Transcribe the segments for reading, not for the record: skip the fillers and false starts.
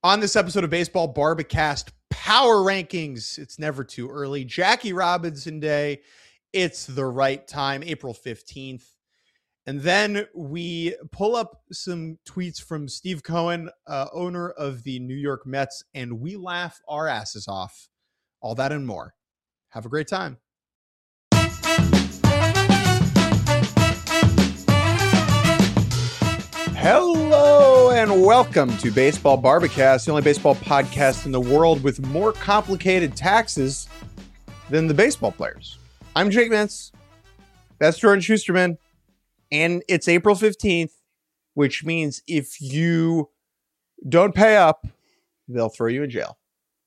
On this episode of Baseball Barbacast, Power Rankings. It's never too early. Jackie Robinson Day. It's the right time, April 15th. And then we pull up some tweets from Steve Cohen, owner of the New York Mets, and we laugh our asses off. All that and more. Have a great time. Hello and welcome to Baseball Barbacast, the only baseball podcast in the world with more complicated taxes than the baseball players. I'm Jake Mintz. That's Jordan Schusterman. And it's April 15th, which means if you don't pay up, they'll throw you in jail.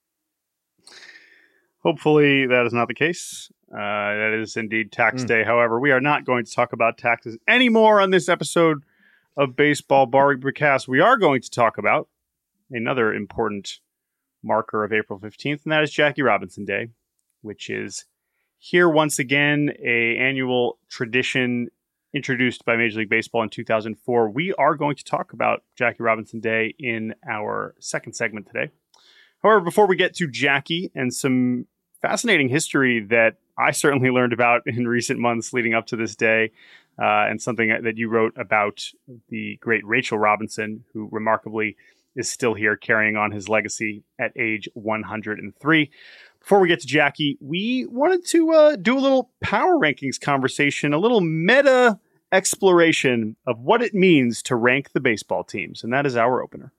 Hopefully that is not the case. That is indeed tax day. However, we are not going to talk about taxes anymore on this episode of Baseball Barbacast. We are going to talk about another important marker of April 15th, and that is Jackie Robinson Day, which is here once again, an annual tradition introduced by Major League Baseball in 2004. We are going to talk about Jackie Robinson Day in our second segment today. However, before we get to Jackie and some fascinating history that I certainly learned about in recent months leading up to this day, and something that you wrote about the great Rachel Robinson, who remarkably is still here carrying on his legacy at age 103. Before we get to Jackie, we wanted to do a little power rankings conversation, a little meta exploration of what it means to rank the baseball teams. And that is our opener.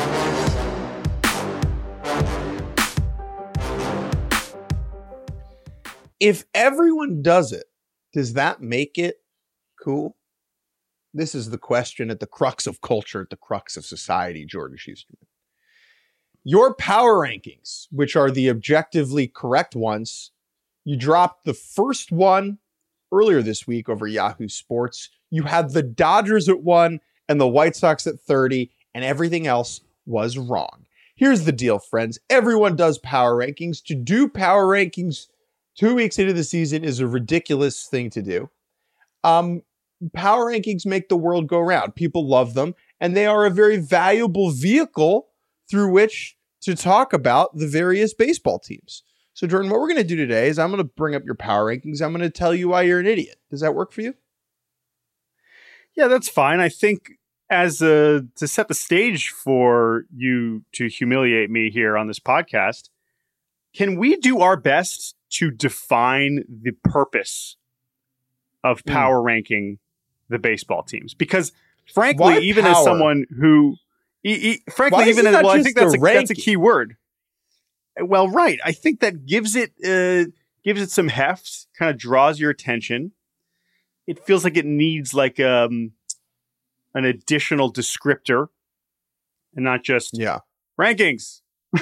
If everyone does it, does that make it cool? This is the question at the crux of culture, at the crux of society, Jordan Schusterman. Your power rankings, which are the objectively correct ones, you dropped the first one earlier this week over Yahoo Sports. You had the Dodgers at 1 and the White Sox at 30, and everything else was wrong. Here's the deal, friends. Everyone does power rankings. To do power rankings 2 weeks into the season is a ridiculous thing to do. Power rankings make the world go round. People love them, and they are a very valuable vehicle through which to talk about the various baseball teams. So, Jordan, what we're going to do today is I'm going to bring up your power rankings. I'm going to tell you why you're an idiot. Does that work for you? Yeah, that's fine. I think to set the stage for you to humiliate me here on this podcast, can we do our best to define the purpose of power ranking the baseball teams? Because frankly, even as someone who, frankly, even as, well, I think that's a key word. Well, right. I think that gives it some heft, kind of draws your attention. It feels like it needs like an additional descriptor and not just rankings.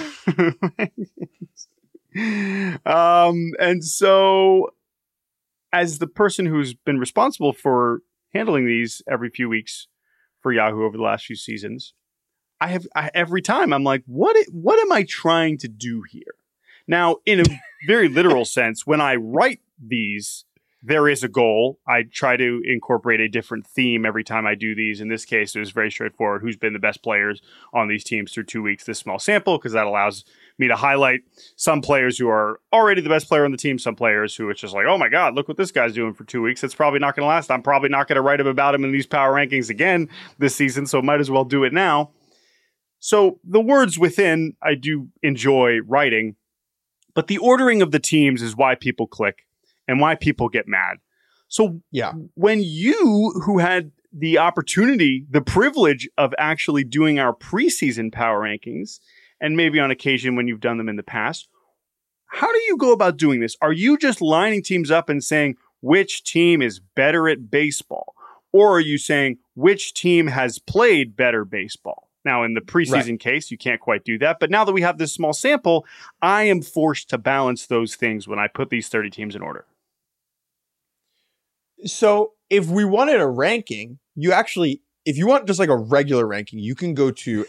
And so as the person who's been responsible for handling these every few weeks for Yahoo over the last few seasons, every time I'm like, what am I trying to do here? Now, in a very literal sense, when I write these, there is a goal. I try to incorporate a different theme every time I do these. In this case, it was very straightforward. Who's been the best players on these teams through 2 weeks, this small sample, because that allows me to highlight some players who are already the best player on the team, some players who it's just like, oh my God, look what this guy's doing for 2 weeks. It's probably not going to last. I'm probably not going to write about him in these power rankings again this season, so might as well do it now. So the words within, I do enjoy writing, but the ordering of the teams is why people click and why people get mad. So when you, who had the opportunity, the privilege of actually doing our preseason power rankings, and maybe on occasion when you've done them in the past, how do you go about doing this? Are you just lining teams up and saying which team is better at baseball? Or are you saying which team has played better baseball? Now, in the preseason case, you can't quite do that. But now that we have this small sample, I am forced to balance those things when I put these 30 teams in order. So if we wanted a ranking, if you want just like a regular ranking, you can go to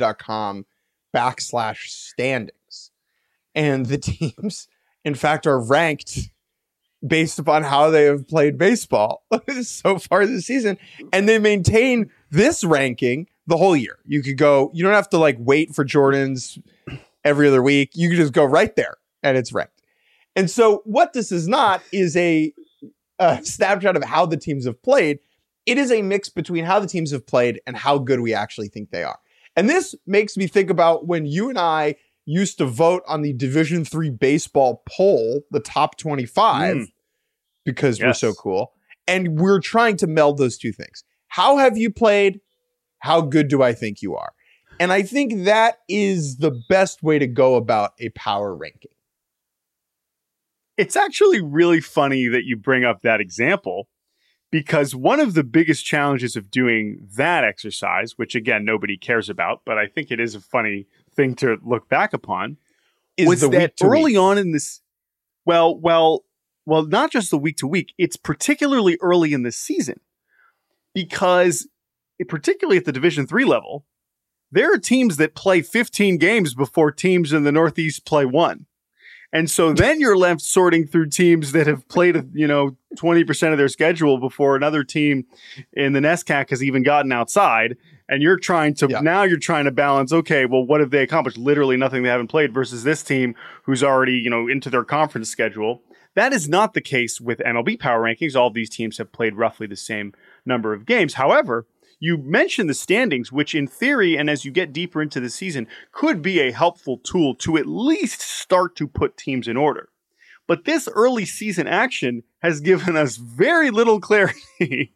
MLB.com/standings. And the teams, in fact, are ranked based upon how they have played baseball so far this season. And they maintain this ranking the whole year. You could go, you don't have to like wait for Jordan's every other week. You can just go right there and it's ranked. And so what this is not is a snapshot of how the teams have played. It is a mix between how the teams have played and how good we actually think they are. And this makes me think about when you and I used to vote on the Division III baseball poll, the top 25, because we're so cool. And we're trying to meld those two things. How have you played? How good do I think you are? And I think that is the best way to go about a power ranking. It's actually really funny that you bring up that example, because one of the biggest challenges of doing that exercise, which again, nobody cares about, but I think it is a funny thing to look back upon, was that early on in this, well, not just the week to week, it's particularly early in this season, because particularly at the Division III level, there are teams that play 15 games before teams in the Northeast play one. And so then you're left sorting through teams that have played, 20% of their schedule before another team in the NESCAC has even gotten outside. And you're trying to, now you're trying to balance, okay, well, what have they accomplished? Literally nothing they haven't played versus this team who's already, into their conference schedule. That is not the case with MLB Power Rankings. All of these teams have played roughly the same number of games. However, you mentioned the standings, which in theory, and as you get deeper into the season, could be a helpful tool to at least start to put teams in order. But this early season action has given us very little clarity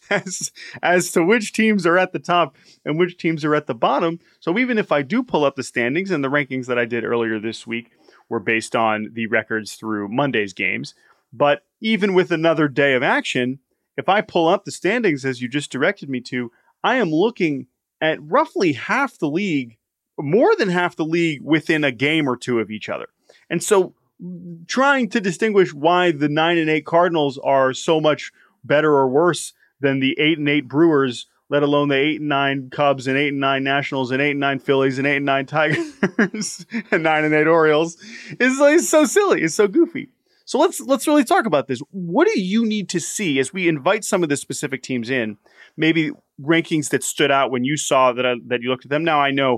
as to which teams are at the top and which teams are at the bottom. So even if I do pull up the standings, and the rankings that I did earlier this week were based on the records through Monday's games, but even with another day of action, if I pull up the standings as you just directed me to, I am looking at roughly half the league, more than half the league within a game or two of each other. And so trying to distinguish why the 9-8 Cardinals are so much better or worse than the 8-8 Brewers, let alone the 8-9 Cubs and 8-9 Nationals and 8-9 Phillies and 8-9 Tigers and 9-8 Orioles is so silly. It's so goofy. So let's really talk about this. What do you need to see as we invite some of the specific teams in? Maybe rankings that stood out when you saw that you looked at them. Now I know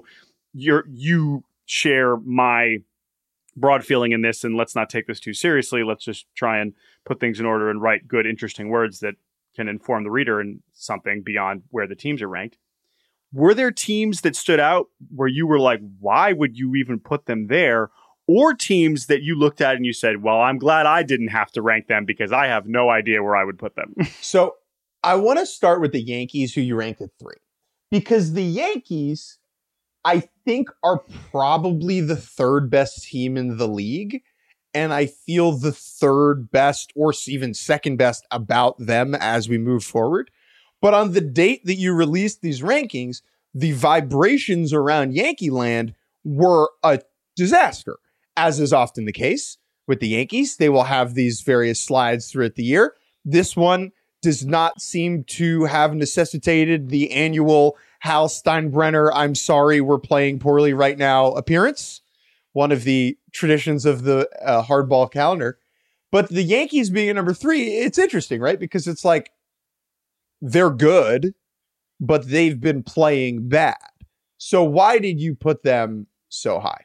you share my broad feeling in this, and let's not take this too seriously. Let's just try and put things in order and write good, interesting words that can inform the reader in something beyond where the teams are ranked. Were there teams that stood out where you were like, why would you even put them there? Or teams that you looked at and you said, well, I'm glad I didn't have to rank them because I have no idea where I would put them. So I want to start with the Yankees, who you ranked at 3. Because the Yankees, I think, are probably the third best team in the league. And I feel the third best or even second best about them as we move forward. But on the date that you released these rankings, the vibrations around Yankee land were a disaster. As is often the case with the Yankees, they will have these various slides throughout the year. This one does not seem to have necessitated the annual Hal Steinbrenner, I'm sorry, we're playing poorly right now appearance, one of the traditions of the hardball calendar. But the Yankees being at number 3, it's interesting, right? Because it's like they're good, but they've been playing bad. So why did you put them so high?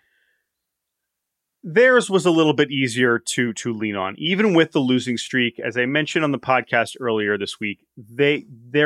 Theirs was a little bit easier to lean on, even with the losing streak. As I mentioned on the podcast earlier this week, they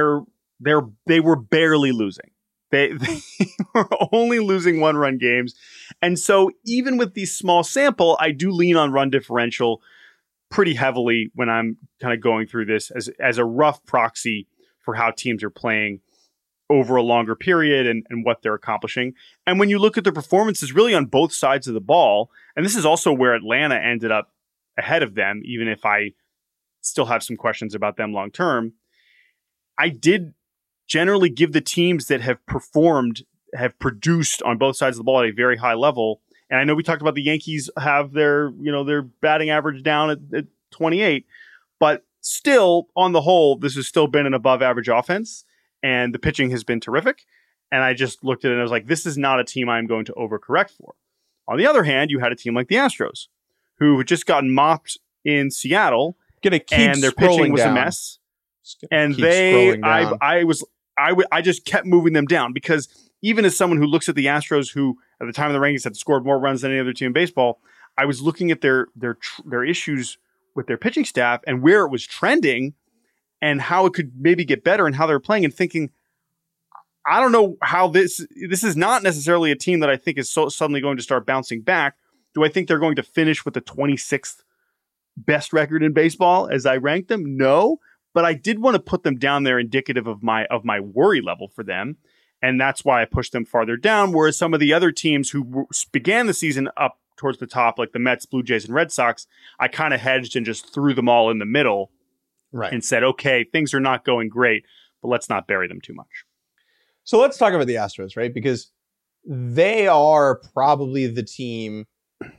were barely losing. They were only losing 1-run games, and so even with these small sample, I do lean on run differential pretty heavily when I'm kind of going through this as a rough proxy for how teams are playing over a longer period and what they're accomplishing. And when you look at the performances really on both sides of the ball, and this is also where Atlanta ended up ahead of them, even if I still have some questions about them long term, I did generally give the teams that have produced on both sides of the ball at a very high level. And I know we talked about the Yankees have their batting average down at 28, but still on the whole, this has still been an above average offense. And the pitching has been terrific. And I just looked at it and I was like, this is not a team I'm going to overcorrect for. On the other hand, you had a team like the Astros, who had just gotten mopped in Seattle, and their pitching was a mess. And I I just kept moving them down because even as someone who looks at the Astros, who at the time of the rankings had scored more runs than any other team in baseball, I was looking at their issues with their pitching staff and where it was trending and how it could maybe get better and how they're playing and thinking, I don't know how this is not necessarily a team that I think is so suddenly going to start bouncing back. Do I think they're going to finish with the 26th best record in baseball as I ranked them? No, but I did want to put them down there indicative of my worry level for them. And that's why I pushed them farther down. Whereas some of the other teams who began the season up towards the top, like the Mets, Blue Jays, and Red Sox, I kind of hedged and just threw them all in the middle, right, and said, okay, things are not going great, but let's not bury them too much. So let's talk about the Astros, right? Because they are probably the team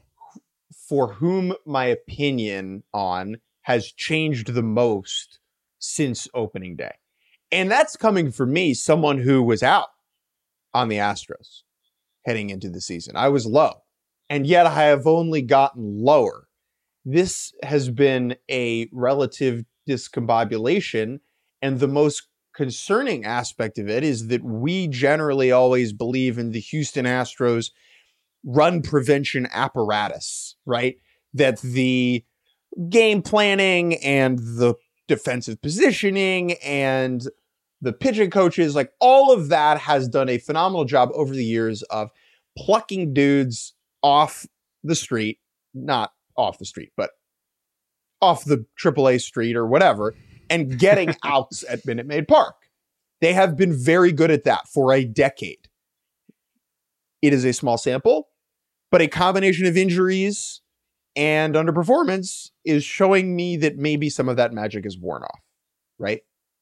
for whom my opinion on has changed the most since opening day. And that's coming from me, someone who was out on the Astros heading into the season. I was low, and yet I have only gotten lower. This has been a relative discombobulation, and the most concerning aspect of it is that we generally always believe in the Houston Astros run prevention apparatus, right? That the game planning and the defensive positioning and the pitching coaches, like all of that has done a phenomenal job over the years of plucking dudes off the street, not off the street, but off the AAA street or whatever, and getting outs at Minute Maid Park. They have been very good at that for a decade. It is a small sample, but a combination of injuries and underperformance is showing me that maybe some of that magic is worn off, right?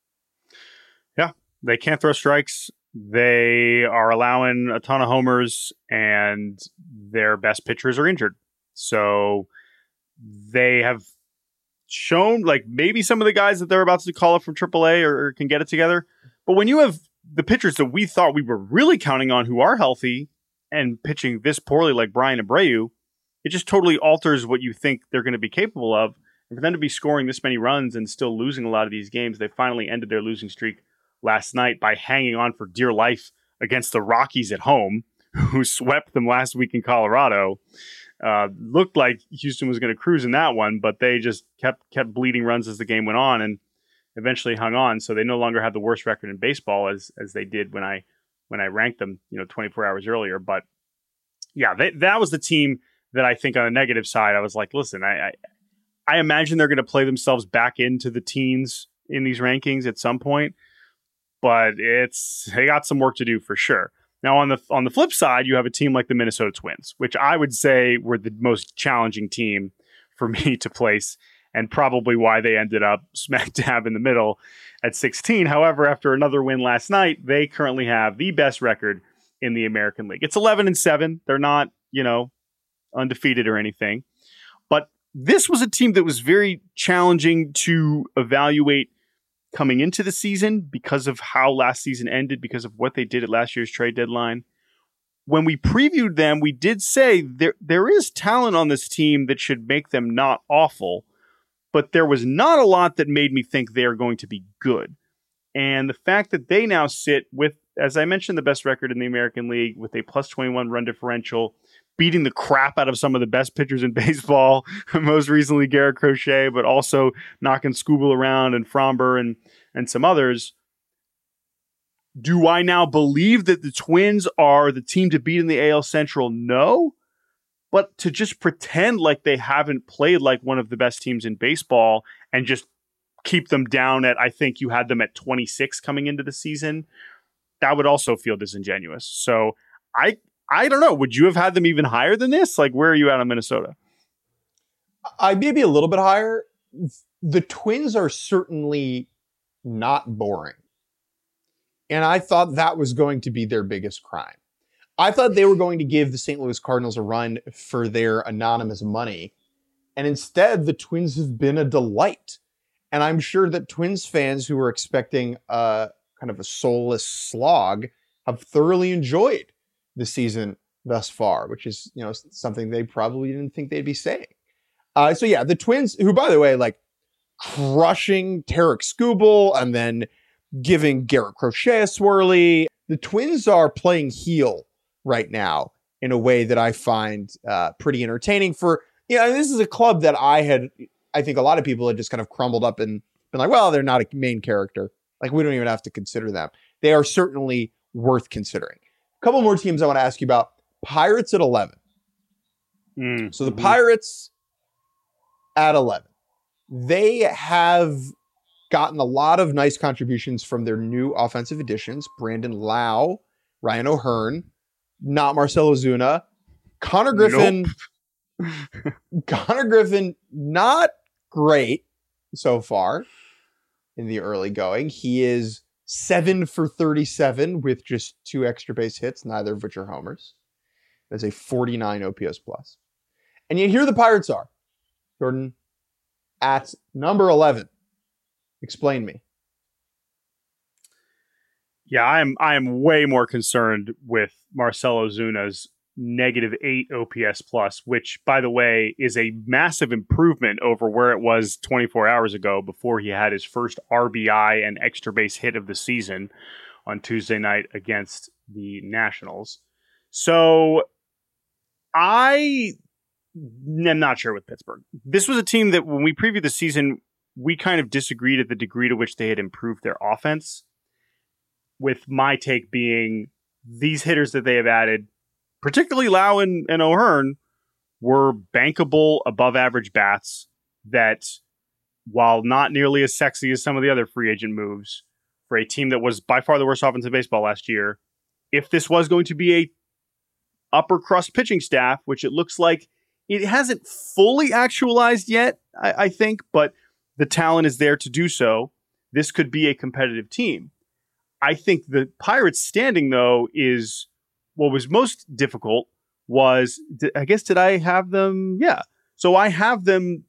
Yeah, they can't throw strikes. They are allowing a ton of homers, and their best pitchers are injured. So they have shown, like, maybe some of the guys that they're about to call up from AAA or can get it together. But when you have the pitchers that we thought we were really counting on who are healthy and pitching this poorly, like Bryan Abreu, it just totally alters what you think they're going to be capable of. And for them to be scoring this many runs and still losing a lot of these games, they finally ended their losing streak last night by hanging on for dear life against the Rockies at home, who swept them last week in Colorado. Looked like Houston was going to cruise in that one, but they just kept bleeding runs as the game went on and eventually hung on. So they no longer have the worst record in baseball as they did when I ranked them, 24 hours earlier. But yeah, that was the team that I think on the negative side, I was like, listen, I imagine they're going to play themselves back into the teens in these rankings at some point, but they got some work to do for sure. Now, on the flip side, you have a team like the Minnesota Twins, which I would say were the most challenging team for me to place, and probably why they ended up smack dab in the middle at 16. However, after another win last night, they currently have the best record in the American League. It's 11-7. They're not, undefeated or anything. But this was a team that was very challenging to evaluate coming into the season because of how last season ended, because of what they did at last year's trade deadline. When we previewed them, we did say there is talent on this team that should make them not awful, but there was not a lot that made me think they are going to be good. And the fact that they now sit with, as I mentioned, the best record in the American League with a plus 21 run differential, beating the crap out of some of the best pitchers in baseball, most recently Garrett Crochet, but also knocking Skubal around and Fromber and some others. Do I now believe that the Twins are the team to beat in the AL Central? No. But to just pretend like they haven't played like one of the best teams in baseball and just keep them down at, I think you had them at 26 coming into the season, that would also feel disingenuous. So I don't know. Would you have had them even higher than this? Like, where are you at on Minnesota? I maybe a little bit higher. The Twins are certainly not boring. And I thought that was going to be their biggest crime. I thought they were going to give the St. Louis Cardinals a run for their anonymous money. And instead, the Twins have been a delight. And I'm sure that Twins fans who were expecting a kind of a soulless slog have thoroughly enjoyed the season thus far, which is, something they probably didn't think they'd be saying. So yeah, the Twins, who, by the way, like crushing Tarik Skubal and then giving Garrett Crochet a swirly. The Twins are playing heel right now in a way that I find pretty entertaining this is a club that I think a lot of people had just kind of crumbled up and been like, well, they're not a main character. Like, we don't even have to consider them. They are certainly worth considering. A couple more teams I want to ask you about. Pirates at 11. So the Pirates at 11. They have gotten a lot of nice contributions from their new offensive additions. Brandon Lau, Ryan O'Hearn, not Marcell Ozuna. Connor Griffin. Nope. Connor Griffin, not great so far in the early going. He is 7 for 37 with just 2 extra base hits, neither of which are homers. That's a 49 OPS plus. And yet here the Pirates are. Jordan, at number 11. Explain me. Yeah, I am way more concerned with Marcell Ozuna's -8 OPS plus, which, by the way, is a massive improvement over where it was 24 hours ago before he had his first RBI and extra base hit of the season on Tuesday night against the Nationals. So I am not sure with Pittsburgh. This was a team that when we previewed the season, we kind of disagreed at the degree to which they had improved their offense, with my take being these hitters that they have added, particularly Lau and O'Hearn, were bankable above average bats that, while not nearly as sexy as some of the other free agent moves for a team that was by far the worst offense in baseball last year, if this was going to be a upper crust pitching staff, which it looks like it hasn't fully actualized yet, I think, but the talent is there to do so, this could be a competitive team. I think the Pirates' standing, though, is what was most difficult was, did I have them? Yeah. So I have them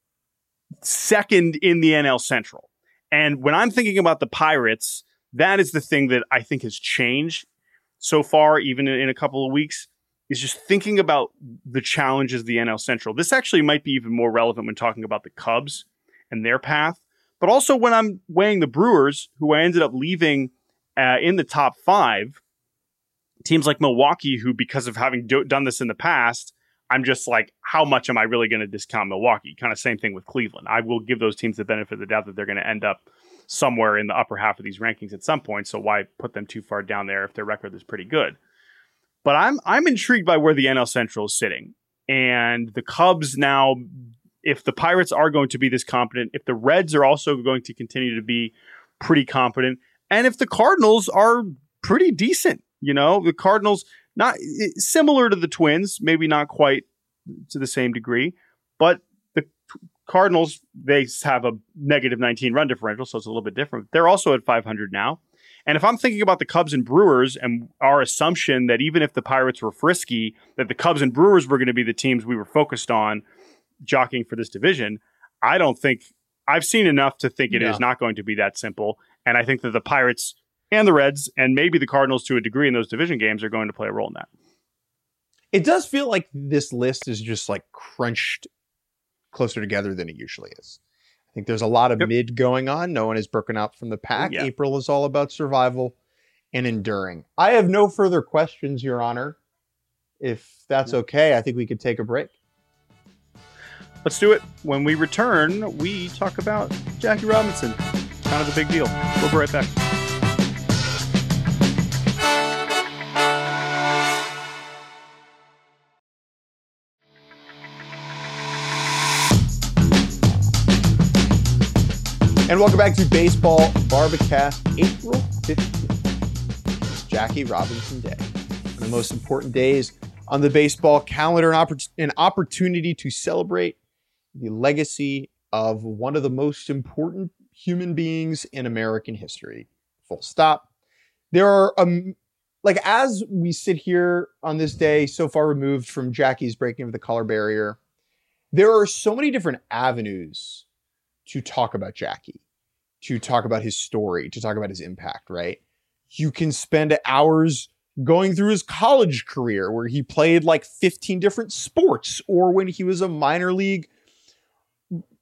second in the NL Central. And when I'm thinking about the Pirates, that is the thing that I think has changed so far, even in a couple of weeks, is just thinking about the challenges of the NL Central. This actually might be even more relevant when talking about the Cubs and their path, but also when I'm weighing the Brewers, who I ended up leaving in the top 5, teams like Milwaukee, who, because of having done this in the past, I'm just like, how much am I really going to discount Milwaukee? Kind of same thing with Cleveland. I will give those teams the benefit of the doubt that they're going to end up somewhere in the upper half of these rankings at some point. So why put them too far down there if their record is pretty good? But I'm intrigued by where the NL Central is sitting. And the Cubs now, if the Pirates are going to be this competent, if the Reds are also going to continue to be pretty competent, and if the Cardinals are pretty decent, the Cardinals, not similar to the Twins, maybe not quite to the same degree, but the Cardinals, they have a -19 run differential, so it's a little bit different. They're also at 500 now. And if I'm thinking about the Cubs and Brewers and our assumption that even if the Pirates were frisky, that the Cubs and Brewers were going to be the teams we were focused on jockeying for this division, I don't think I've seen enough to think it is not going to be that simple. And I think that the Pirates and the Reds and maybe the Cardinals to a degree in those division games are going to play a role in that. It does feel like this list is just like crunched closer together than it usually is. I think there's a lot of mid going on. No one is broken out from the pack. Yeah. April is all about survival and enduring. I have no further questions, Your Honor. If that's okay, I think we could take a break. Let's do it. When we return, we talk about Jackie Robinson. Kind of a big deal. We'll be right back. And welcome back to Baseball Barbacast, April 15th. It's Jackie Robinson Day. One of the most important days on the baseball calendar, an opportunity to celebrate the legacy of one of the most important human beings in American history. Full stop. There are, as we sit here on this day, so far removed from Jackie's breaking of the color barrier, there are so many different avenues to talk about Jackie, to talk about his story, to talk about his impact, right? You can spend hours going through his college career where he played like 15 different sports, or when he was a minor league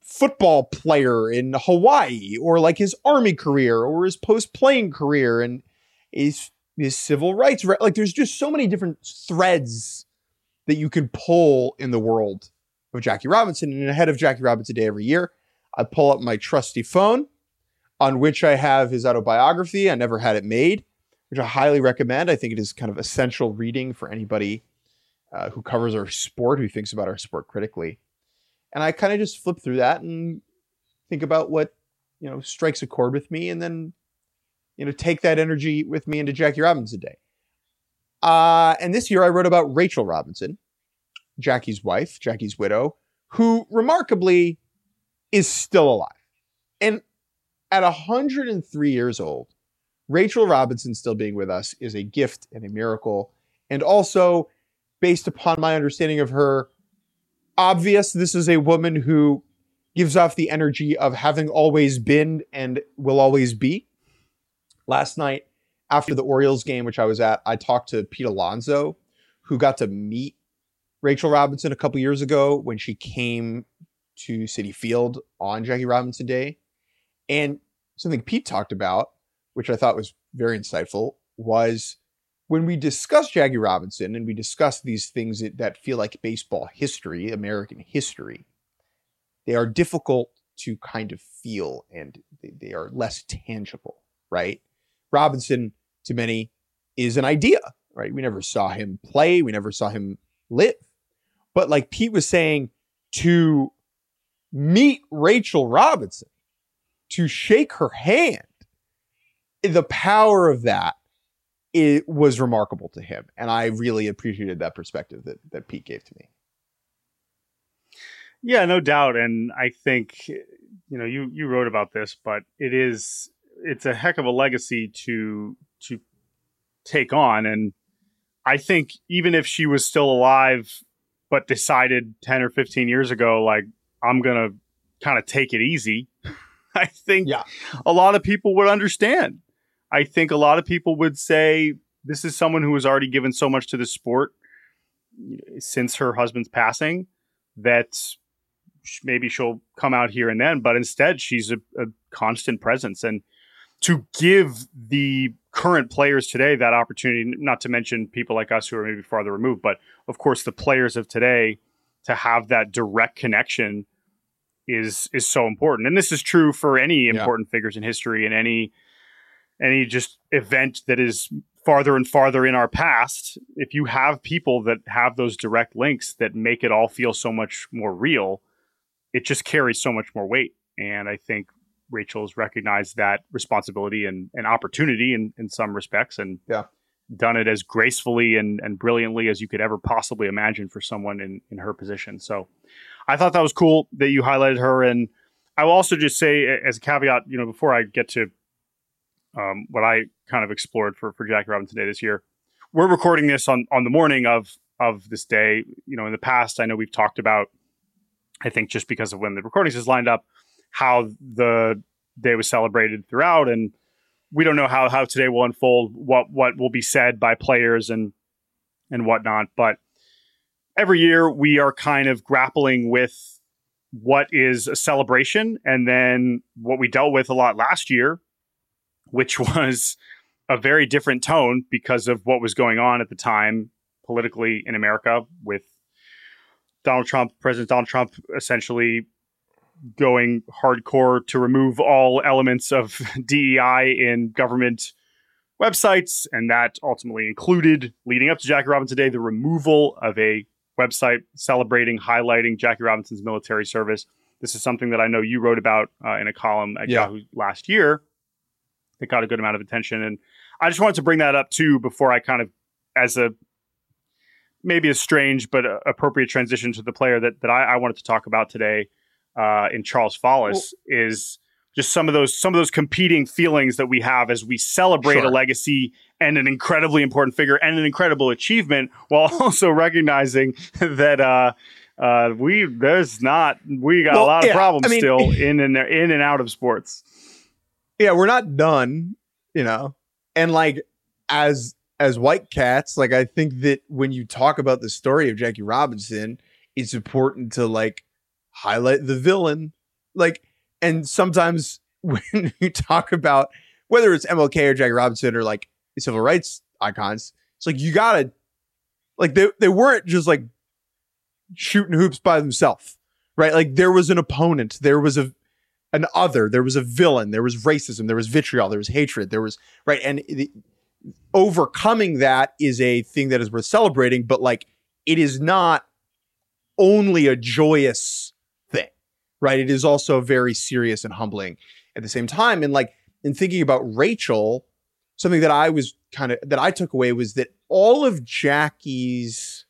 football player in Hawaii, or like his army career, or his post-playing career, and his civil rights. Like there's just so many different threads that you can pull in the world of Jackie Robinson. And ahead of Jackie Robinson Day every year, I pull up my trusty phone on which I have his autobiography. I never had it made, which I highly recommend. I think it is kind of essential reading for anybody who covers our sport, who thinks about our sport critically. And I kind of just flip through that and think about what, strikes a chord with me, and then, take that energy with me into Jackie Robinson Day. And this year I wrote about Rachel Robinson, Jackie's wife, Jackie's widow, who remarkably is still alive. And at 103 years old, Rachel Robinson still being with us is a gift and a miracle. And also, based upon my understanding of her, obvious, this is a woman who gives off the energy of having always been and will always be. Last night, after the Orioles game, which I was at, I talked to Pete Alonso, who got to meet Rachel Robinson a couple years ago when she came to Citi Field on Jackie Robinson Day. And something Pete talked about, which I thought was very insightful, was when we discuss Jackie Robinson and we discuss these things that feel like baseball history, American history, they are difficult to kind of feel, and they are less tangible, right? Robinson, to many, is an idea, right? We never saw him play. We never saw him live. But like Pete was saying, to meet Rachel Robinson, to shake her hand, the power of that, it was remarkable to him. And I really appreciated that perspective that Pete gave to me. Yeah, no doubt. And I think, you wrote about this, but it's a heck of a legacy to take on. And I think even if she was still alive, but decided 10 or 15 years ago, like, I'm going to kind of take it easy, I think a lot of people would understand. I think a lot of people would say, this is someone who has already given so much to the sport since her husband's passing that maybe she'll come out here and then, but instead she's a constant presence. And to give the current players today that opportunity, not to mention people like us who are maybe farther removed, but of course the players of today, to have that direct connection is so important. And this is true for any important figures in history and any just event that is farther and farther in our past. If you have people that have those direct links that make it all feel so much more real, it just carries so much more weight. And I think Rachel's recognized that responsibility and opportunity in some respects, and done it as gracefully and brilliantly as you could ever possibly imagine for someone in her position. So I thought that was cool that you highlighted her. And I will also just say as a caveat, before I get to what I kind of explored for Jackie Robinson Day this year, we're recording this on the morning of this day. In the past, I know we've talked about, I think just because of when the recordings is lined up, how the day was celebrated throughout. And we don't know how today will unfold, what will be said by players and whatnot. But every year we are kind of grappling with what is a celebration, and then what we dealt with a lot last year, which was a very different tone because of what was going on at the time politically in America, with President Donald Trump essentially going hardcore to remove all elements of DEI in government websites. And that ultimately included, leading up to Jackie Robinson Day, the removal of a website celebrating, highlighting Jackie Robinson's military service. This is something that I know you wrote about in a column at Yahoo last year that got a good amount of attention. And I just wanted to bring that up too, before I kind of, as a maybe a strange but appropriate transition to the player that I wanted to talk about today, in Charles Follis, is just some of those competing feelings that we have as we celebrate a legacy and an incredibly important figure and an incredible achievement, while also recognizing that we got a lot of problems still in and out of sports. Yeah, we're not done, and like as white cats, like I think that when you talk about the story of Jackie Robinson, it's important to like highlight the villain like, and sometimes when you talk about whether it's MLK or Jackie Robinson or like civil rights icons, it's like you gotta, like, they weren't just like shooting hoops by themselves, right? Like there was an opponent, there was an other, there was a villain, there was racism, there was vitriol, there was hatred, there was, right? And overcoming that is a thing that is worth celebrating, but like it is not only a joyous thing, right? It is also very serious and humbling at the same time. And like in thinking about Rachel, something that I took away was that all of Jackie's,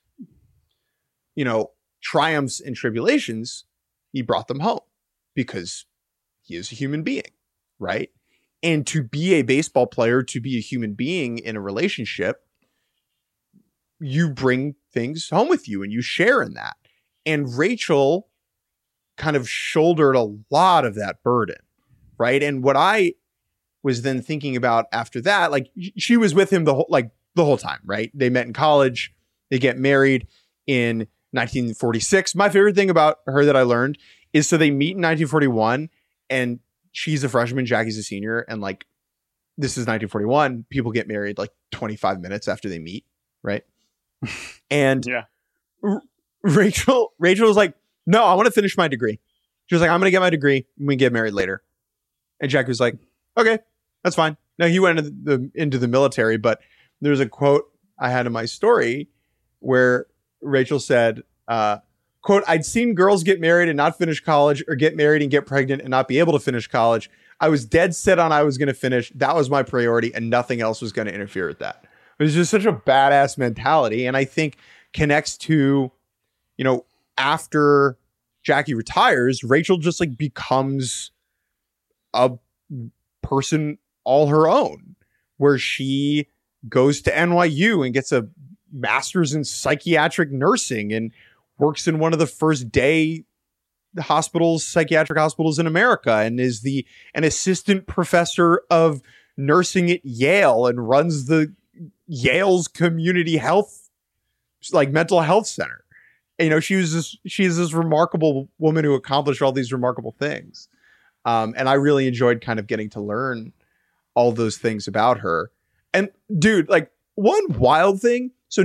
triumphs and tribulations, he brought them home because he is a human being, right? And to be a baseball player, to be a human being in a relationship, you bring things home with you and you share in that. And Rachel kind of shouldered a lot of that burden, right? And what I was then thinking about after that, like she was with him the whole time, right? They met in college, they get married in 1946. My favorite thing about her that I learned is, so they meet in 1941 and she's a freshman, Jackie's a senior. And like, this is 1941. People get married like 25 minutes after they meet. Right. And yeah, Rachel was like, no, I want to finish my degree. She was like, I'm going to get my degree and we get married later. And Jackie was like, okay, that's fine. Now he went into the military, but there's a quote I had in my story where Rachel said, quote, I'd seen girls get married and not finish college, or get married and get pregnant and not be able to finish college. I was dead set on I was going to finish. That was my priority and nothing else was going to interfere with that. It was just such a badass mentality. And I think connects to, after Jackie retires, Rachel just like becomes a person all her own, where she goes to NYU and gets a master's in psychiatric nursing and works in one of the first day psychiatric hospitals in America, and is an assistant professor of nursing at Yale and runs Yale's community health, like mental health center. And, she's this remarkable woman who accomplished all these remarkable things. And I really enjoyed kind of getting to learn all those things about her. And dude, like one wild thing. So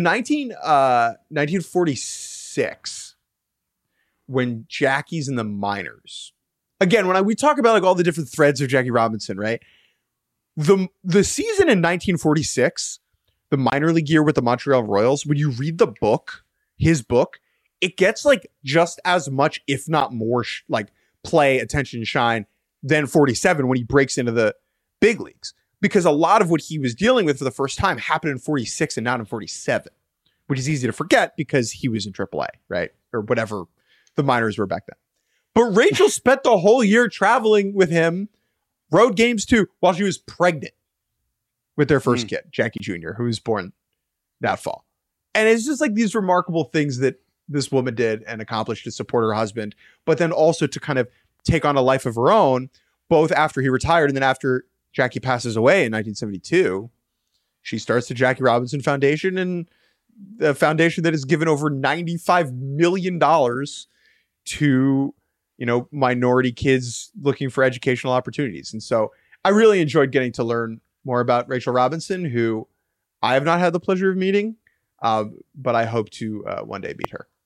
1946, when Jackie's in the minors, again, when we talk about like all the different threads of Jackie Robinson, right? The season in 1946, the minor league year with the Montreal Royals, when you read the book, his book, it gets like just as much, if not more, like play, attention, shine than 47 when he breaks into the big leagues. Because a lot of what he was dealing with for the first time happened in 46 and not in 47, which is easy to forget because he was in AAA, right? Or whatever the minors were back then. But Rachel spent the whole year traveling with him, road games too, while she was pregnant with their first kid, Jackie Jr., who was born that fall. And it's just like these remarkable things that this woman did and accomplished to support her husband, but then also to kind of take on a life of her own, both after he retired and then after Jackie passes away in 1972. She starts the Jackie Robinson Foundation, and the foundation that has given over $95 million to, minority kids looking for educational opportunities. And so I really enjoyed getting to learn more about Rachel Robinson, who I have not had the pleasure of meeting, but I hope to one day meet her.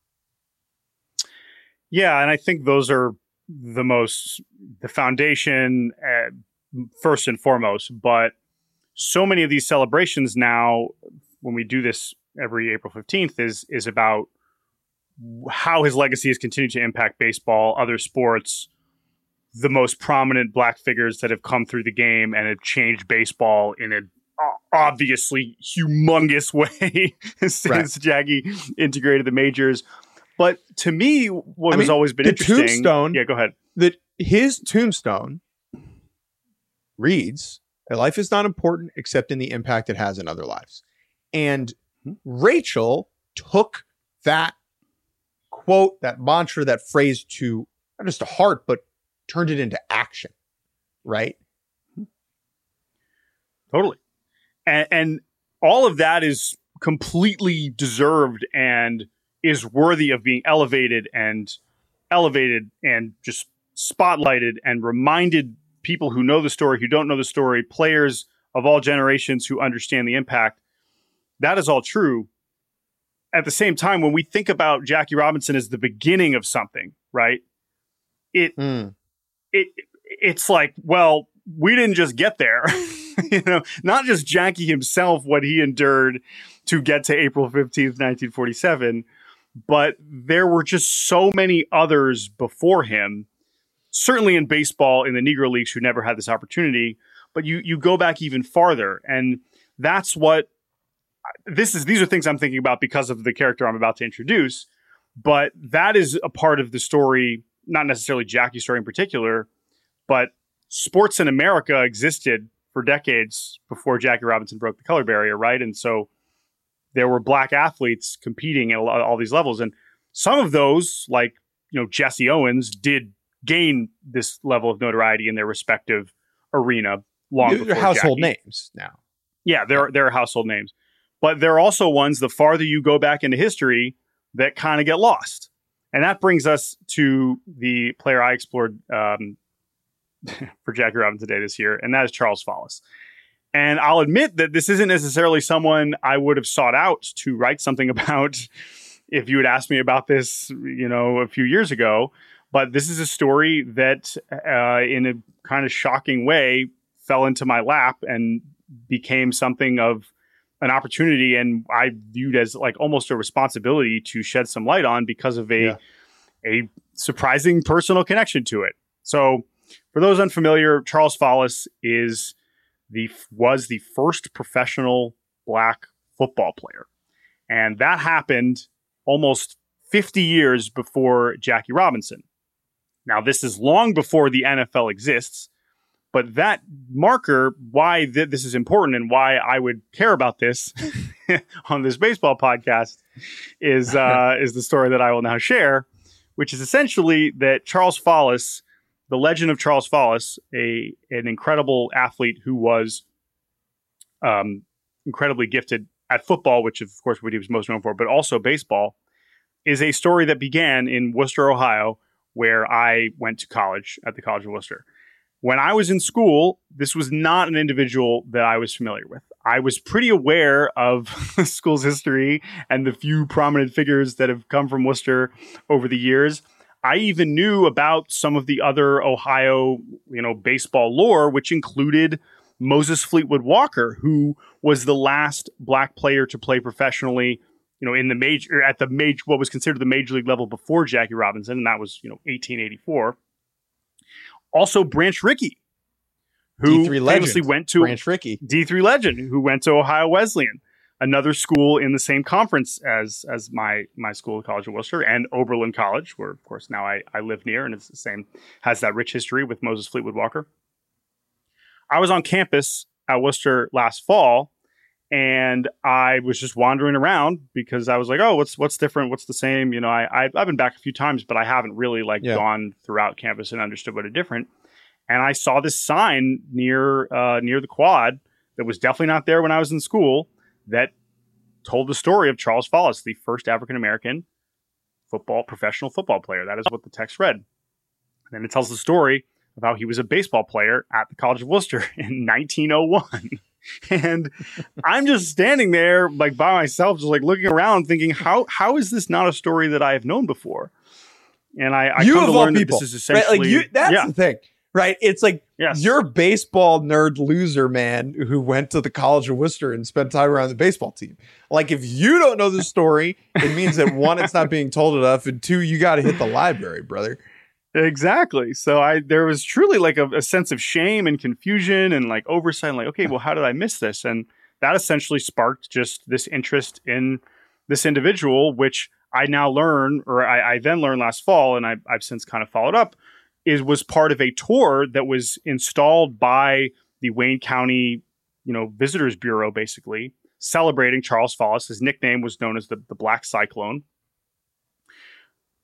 Yeah, and I think those are the foundation first and foremost. But so many of these celebrations now, when we do this every April 15th, is about how his legacy has continued to impact baseball, other sports, the most prominent Black figures that have come through the game and have changed baseball in an obviously humongous way since Jackie integrated the majors. But to me, what has always been interesting... Tombstone, yeah, go ahead. His tombstone reads, "A life is not important except in the impact it has in other lives." And Rachel took that quote, that mantra, that phrase to not just to heart, but turned it into action, right? Totally. And all of that is completely deserved and is worthy of being elevated and just spotlighted and reminded people who know the story, who don't know the story, players of all generations who understand the impact. That is all true. At the same time, when we think about Jackie Robinson as the beginning of something, right? It's like, well, we didn't just get there. Not just Jackie himself, what he endured to get to April 15th, 1947, but there were just so many others before him, certainly in baseball, in the Negro Leagues, who never had this opportunity. But you go back even farther, and that's what these are things I'm thinking about because of the character I'm about to introduce. But that is a part of the story, not necessarily Jackie's story in particular, but sports in America existed for decades before Jackie Robinson broke the color barrier, right? And so there were black athletes competing at all these levels. And some of those, like, Jesse Owens, did gain this level of notoriety in their respective arena long before They're household Jackie. names now. Yeah, there are household names. But there are also ones, the farther you go back into history, that kind of get lost. And that brings us to the player I explored for Jackie Robinson Day this year, and that is Charles Follis. And I'll admit that this isn't necessarily someone I would have sought out to write something about if you had asked me about this, a few years ago. But this is a story that, in a kind of shocking way, fell into my lap and became something of an opportunity, and I viewed as like almost a responsibility to shed some light on because of a surprising personal connection to it. So, for those unfamiliar, Charles Follis was the first professional black football player, and that happened almost 50 years before Jackie Robinson. Now, this is long before the NFL exists. But that marker, why this is important and why I would care about this on this baseball podcast is the story that I will now share, which is essentially that Charles Follis, the legend of Charles Follis, an incredible athlete who was incredibly gifted at football, which of course what he was most known for, but also baseball, is a story that began in Worcester, Ohio, where I went to college at the College of Worcester. When I was in school, this was not an individual that I was familiar with. I was pretty aware of the school's history and the few prominent figures that have come from Worcester over the years. I even knew about some of the other Ohio, baseball lore, which included Moses Fleetwood Walker, who was the last black player to play professionally, in the major, what was considered the major league level before Jackie Robinson, and that was, 1884. Also, Branch Rickey, who famously went to Branch Rickey, D3 legend, who went to Ohio Wesleyan, another school in the same conference as my school, College of Worcester, and Oberlin College, where of course now I live near, and it's the same, has that rich history with Moses Fleetwood Walker. I was on campus at Worcester last fall, and I was just wandering around because I was like, oh, what's different? What's the same? I've been back a few times, but I haven't really gone throughout campus and understood what are different. And I saw this sign near the quad that was definitely not there when I was in school that told the story of Charles Follis, the first African-American professional football player. That is what the text read. And then it tells the story of how he was a baseball player at the College of Worcester in 1901. And I'm just standing there by myself, just looking around thinking, how is this not a story that I have known before? And I come to learn that this is essentially... Right? That's the thing, right? It's you're a baseball nerd loser, man, who went to the College of Worcester and spent time around the baseball team. If you don't know the story, it means that one, it's not being told enough, and two, you got to hit the library, brother. Exactly. So there was truly a sense of shame and confusion and oversight. And okay, well, how did I miss this? And that essentially sparked just this interest in this individual, which I now learn, or I then learned last fall, and I've since kind of followed up, was part of a tour that was installed by the Wayne County, Visitors Bureau, basically celebrating Charles Follis. His nickname was known as the Black Cyclone.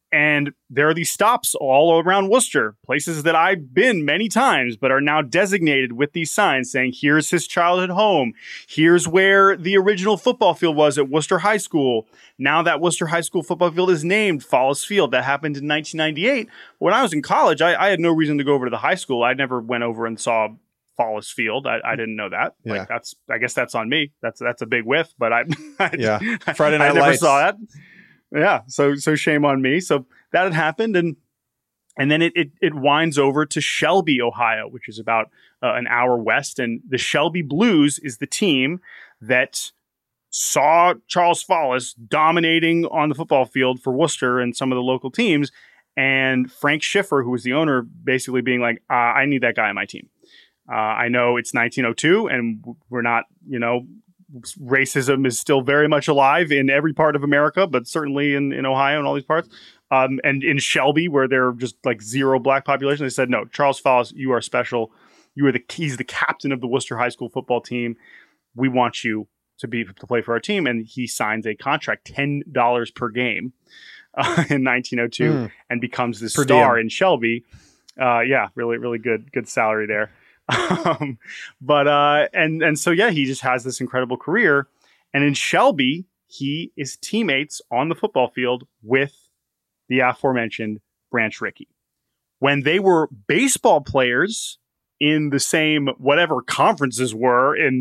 And there are these stops all around Worcester, places that I've been many times, but are now designated with these signs saying, here's his childhood home. Here's where the original football field was at Worcester High School. Now that Worcester High School football field is named Follis Field. That happened in 1998. When I was in college, I had no reason to go over to the high school. I never went over and saw Follis Field. I didn't know that. Yeah. Like I guess that's on me. That's a big whiff, but Friday Night I never Lights. saw that. Yeah, so shame on me. So that had happened, and then it winds over to Shelby, Ohio, which is about an hour west. And the Shelby Blues is the team that saw Charles Follis dominating on the football field for Worcester and some of the local teams. And Frank Schiffer, who was the owner, basically being like, I need that guy on my team. I know it's 1902, and we're not, racism is still very much alive in every part of America, but certainly in Ohio and all these parts. And in Shelby, where there are just like zero black population, they said, no, Charles Follis, you are special. He's the captain of the Worcester High School football team. We want you to play for our team. And he signs a contract, $10 per game in 1902 and becomes the star in Shelby. Really, really good salary there. So he just has this incredible career. And in Shelby, he is teammates on the football field with the aforementioned Branch Rickey. When they were baseball players in the same whatever conferences were in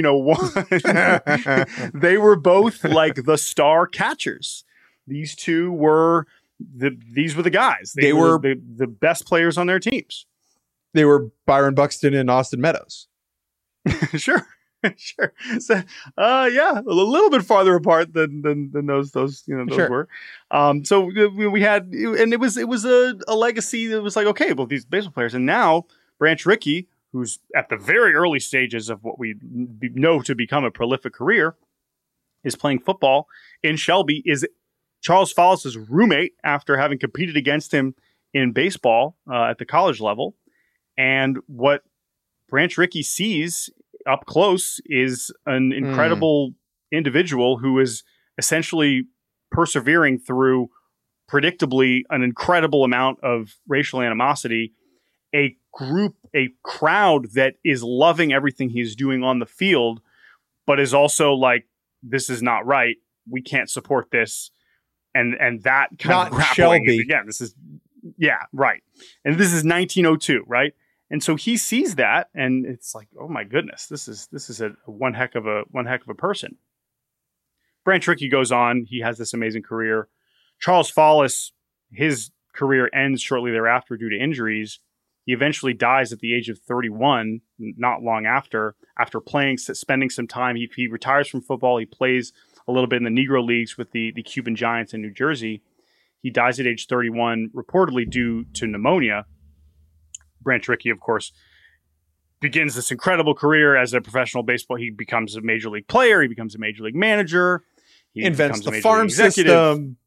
1901, they were both like the star catchers. These two were these were the guys. They were the best players on their teams. They were Byron Buxton and Austin Meadows. Sure. So, a little bit farther apart than those were. So we had, and it was a legacy that was like, okay, well, these baseball players, and now Branch Rickey, who's at the very early stages of what we know to become a prolific career, is playing football in Shelby, is Charles Follis's roommate after having competed against him in baseball at the college level. And what Branch Rickey sees up close is an incredible individual who is essentially persevering through predictably an incredible amount of racial animosity, a crowd that is loving everything he's doing on the field, but is also like, this is not right. We can't support this. And that kind of grappling again. This is, right. And this is 1902, right? And so he sees that, and it's like, oh my goodness, this is a one heck of a person. Branch Rickey goes on; he has this amazing career. Charles Follis, his career ends shortly thereafter due to injuries. He eventually dies at the age of 31, not long after spending some time. He retires from football. He plays a little bit in the Negro Leagues with the Cuban Giants in New Jersey. He dies at age 31, reportedly due to pneumonia. Branch Rickey, of course, begins this incredible career as a professional baseball. He becomes a major league player. He becomes a major league manager. He invents the farm system.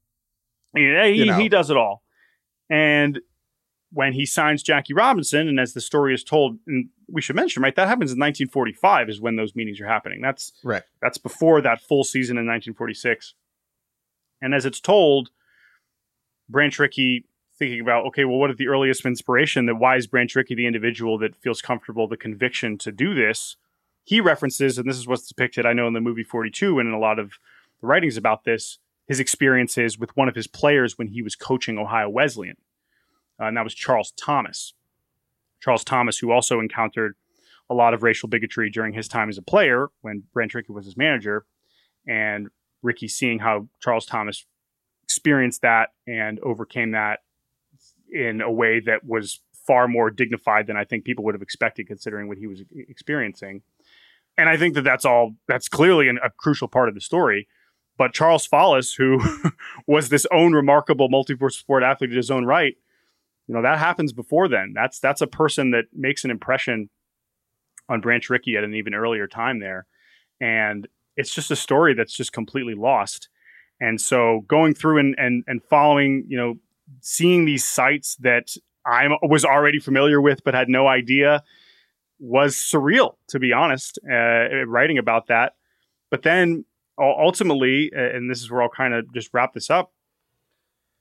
He does it all. And when he signs Jackie Robinson, and as the story is told, and we should mention, right, that happens in 1945 is when those meetings are happening. That's right. That's before that full season in 1946. And as it's told, Branch Rickey thinking about, okay, well, what is the earliest inspiration? That why is Branch Rickey the individual that feels comfortable, the conviction to do this? He references, and this is what's depicted, I know, in the movie 42 and in a lot of the writings about this, his experiences with one of his players when he was coaching Ohio Wesleyan. And that was Charles Thomas. Charles Thomas, who also encountered a lot of racial bigotry during his time as a player when Branch Rickey was his manager. And Rickey seeing how Charles Thomas experienced that and overcame that in a way that was far more dignified than I think people would have expected considering what he was experiencing. And I think that's clearly a crucial part of the story. But Charles Follis, who was this own remarkable multi-sport athlete in his own right, that happens before then. That's a person that makes an impression on Branch Rickey at an even earlier time there. And it's just a story that's just completely lost. And so going through and following, seeing these sites that I was already familiar with but had no idea was surreal, to be honest, writing about that. But then ultimately, and this is where I'll kind of just wrap this up,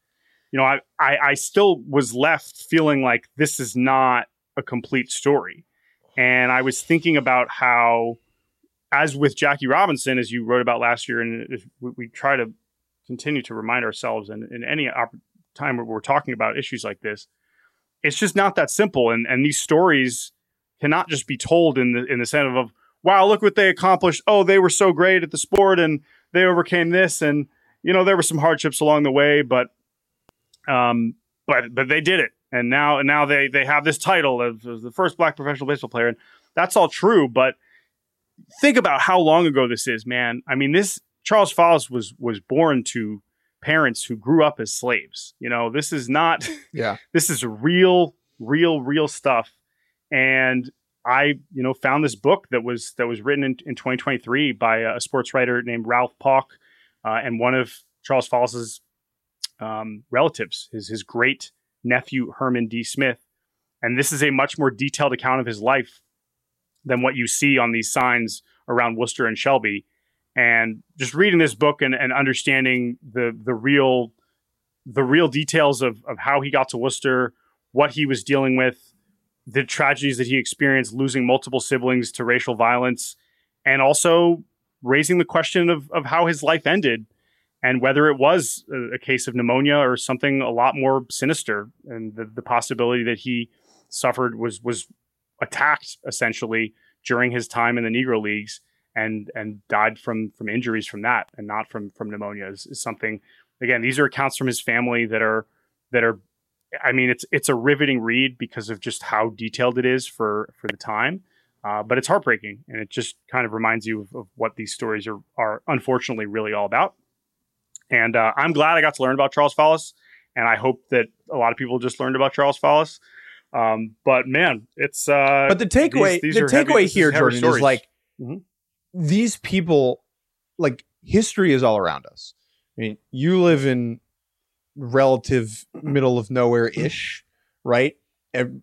I still was left feeling like this is not a complete story. And I was thinking about how, as with Jackie Robinson, as you wrote about last year, and we try to continue to remind ourselves, and in any time where we're talking about issues like this, it's just not that simple. And these stories cannot just be told in the sense of, wow, look what they accomplished. Oh, they were so great at the sport and they overcame this. And, there were some hardships along the way, but they did it. And now they have this title of the first Black professional baseball player. And that's all true. But think about how long ago this is, man. I mean, Charles Follis was born to parents who grew up as slaves. This is not, this is real stuff. And I, found this book that was written in 2023 by a sports writer named Ralph Pauk, and one of Charles Follis's relatives, his great nephew, Herman D. Smith. And this is a much more detailed account of his life than what you see on these signs around Worcester and Shelby. And just reading this book and understanding the real details of how he got to Worcester, what he was dealing with, the tragedies that he experienced, losing multiple siblings to racial violence, and also raising the question of how his life ended and whether it was a case of pneumonia or something a lot more sinister. And the possibility that he suffered was attacked essentially during his time in the Negro Leagues and died from injuries from that and not from pneumonia is something. Again, these are accounts from his family that are, I mean, it's a riveting read because of just how detailed it is for the time. But it's heartbreaking, and it just kind of reminds you of what these stories are unfortunately really all about. And I'm glad I got to learn about Charles Follis, and I hope that a lot of people just learned about Charles Follis. But man, it's but the takeaway here, Jordan, is like these people, like history is all around us. I mean, you live in relative middle of nowhere ish, right? And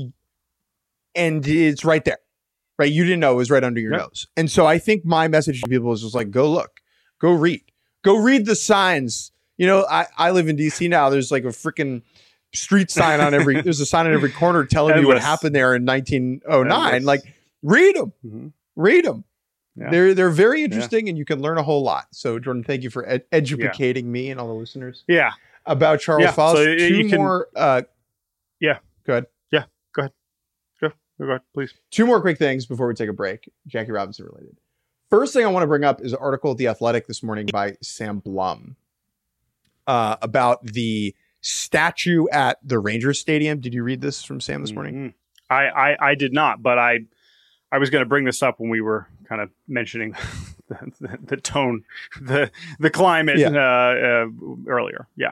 it's right there, right? You didn't know it was right under your nose. And so I think my message to people is just like, go look, go read the signs. I live in DC now. There's like a freaking street sign on there's a sign on every corner telling you what happened there in 1909. Like read them, read them. Yeah. They're very interesting and you can learn a whole lot. So Jordan, thank you for educating me and all the listeners. Yeah. About Charles Follis. So Two more. Go ahead. Yeah. Go ahead, please. Two more quick things before we take a break. Jackie Robinson related. First thing I want to bring up is an article at The Athletic this morning by Sam Blum about the statue at the Rangers Stadium. Did you read this from Sam this morning? I did not, but I was going to bring this up when we were kind of mentioning the tone, the climate earlier. Yeah.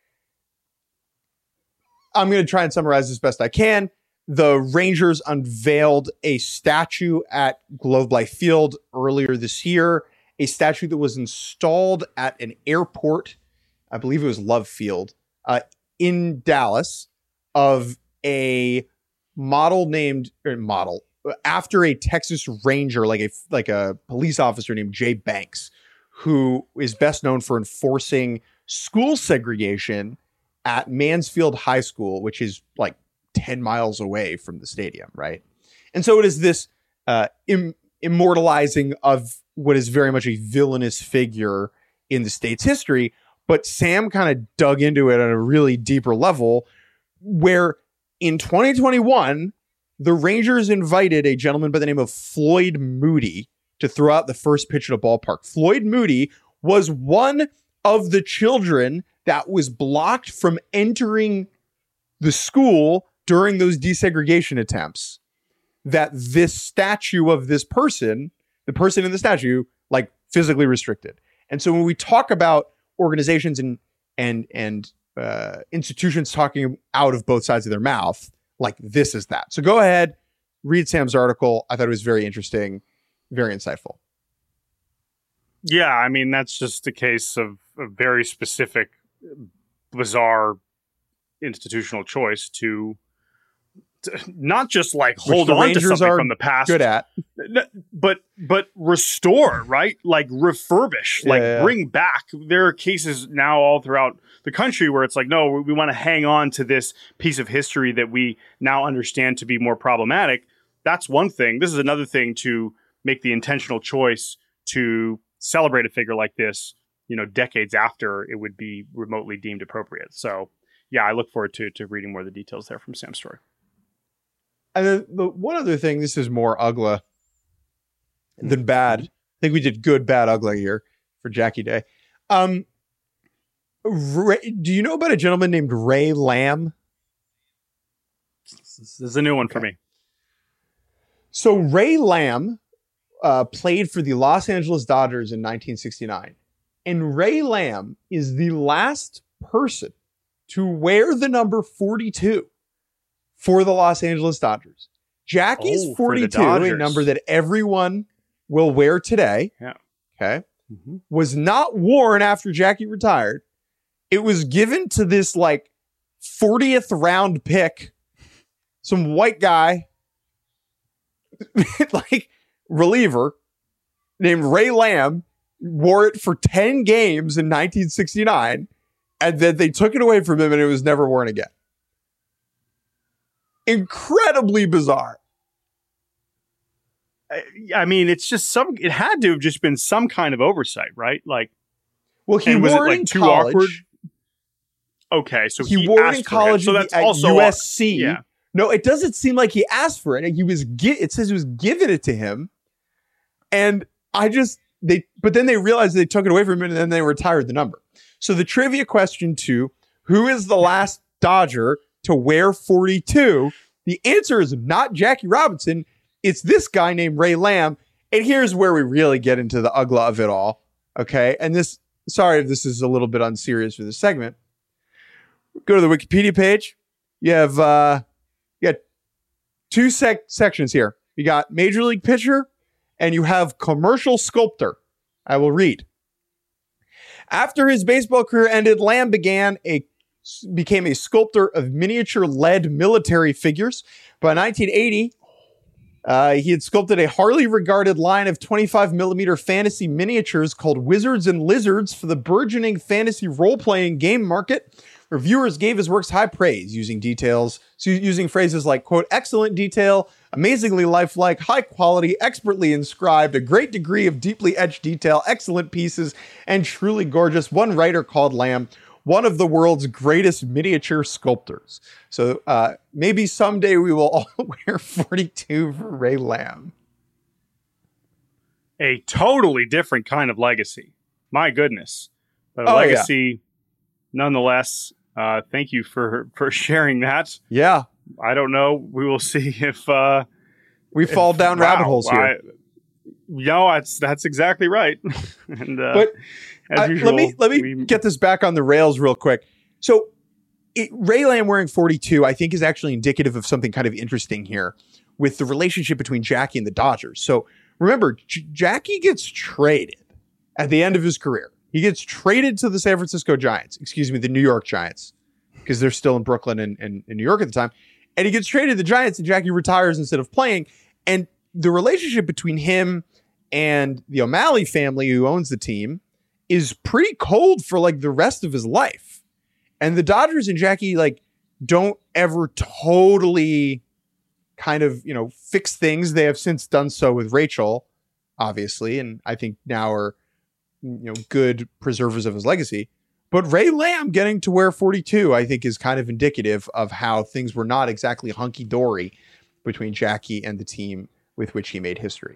I'm going to try and summarize as best I can. The Rangers unveiled a statue at Globe Life Field earlier this year, a statue that was installed at an airport, I believe it was Love Field, in Dallas, of a model after a Texas Ranger, like a police officer named Jay Banks, who is best known for enforcing school segregation at Mansfield High School, which is like 10 miles away from the stadium, right? And so it is this immortalizing of what is very much a villainous figure in the state's history. But Sam kind of dug into it at a really deeper level, where in 2021, the Rangers invited a gentleman by the name of Floyd Moody to throw out the first pitch at a ballpark. Floyd Moody was one of the children that was blocked from entering the school during those desegregation attempts, that this statue of this person, the person in the statue, like physically restricted. And so when we talk about organizations and institutions talking out of both sides of their mouth, like this is that. So go ahead, read Sam's article. I thought it was very interesting, very insightful. Yeah, I mean, that's just a case of a very specific, bizarre institutional choice to not just like Which hold the on to Rangers something are from the past, good at. but restore, right? Like refurbish, bring back. There are cases now all throughout the country where it's like, no, we want to hang on to this piece of history that we now understand to be more problematic. That's one thing. This is another thing to make the intentional choice to celebrate a figure like this, decades after it would be remotely deemed appropriate. So yeah, I look forward to reading more of the details there from Sam's story. And then the one other thing, this is more ugly than bad. I think we did good, bad, ugly here for Jackie Day. Do you know about a gentleman named Ray Lamb? This is a new one for me. So Ray Lamb played for the Los Angeles Dodgers in 1969. And Ray Lamb is the last person to wear the number 42 for the Los Angeles Dodgers. Jackie's 42, a number that everyone will wear today. Yeah. Okay. Was not worn after Jackie retired. It was given to this 40th round pick, some white guy, reliever named Ray Lamb, wore it for 10 games in 1969, and then they took it away from him and it was never worn again. Incredibly bizarre. I mean, it's just it had to have just been some kind of oversight, right? Well, he wore it in too college. Awkward? Okay, so he wore it in college. So that's at also USC. Yeah. No, it doesn't seem like he asked for it. It says he was given it to him, and but then they realized they took it away from him, and then they retired the number. So the trivia question 2: who is the last Dodger to wear 42? The answer is not Jackie Robinson. It's this guy named Ray Lamb. And here's where we really get into the ugly of it all. Okay. And sorry if this is a little bit unserious for this segment. Go to the Wikipedia page. You have two sections here. You got Major League Pitcher and you have Commercial Sculptor. I will read. After his baseball career ended, Lamb became a sculptor of miniature lead military figures. By 1980, he had sculpted a highly regarded line of 25 millimeter fantasy miniatures called Wizards and Lizards for the burgeoning fantasy role-playing game market. Reviewers gave his works high praise, using phrases like, quote, excellent detail, amazingly lifelike, high quality, expertly inscribed, a great degree of deeply etched detail, excellent pieces, and truly gorgeous. One writer called Lamb one of the world's greatest miniature sculptors. So maybe someday we will all wear 42 for Ray Lamb. A totally different kind of legacy. My goodness. But a legacy, nonetheless. Thank you for sharing that. Yeah. I don't know. We will see if we fall down rabbit holes here. That's exactly right. And but as usual, let me get this back on the rails real quick. So Ray Lamb wearing 42, I think, is actually indicative of something kind of interesting here with the relationship between Jackie and the Dodgers. So remember, Jackie gets traded at the end of his career. He gets traded to the the New York Giants, because they're still in Brooklyn and New York at the time. And he gets traded to the Giants, and Jackie retires instead of playing. And the relationship between him and the O'Malley family, who owns the team, is pretty cold for the rest of his life. And the Dodgers and Jackie don't ever totally kind of, fix things. They have since done so with Rachel, obviously, and I think now are, good preservers of his legacy. But Ray Lamb getting to wear 42, I think, is kind of indicative of how things were not exactly hunky-dory between Jackie and the team with which he made history.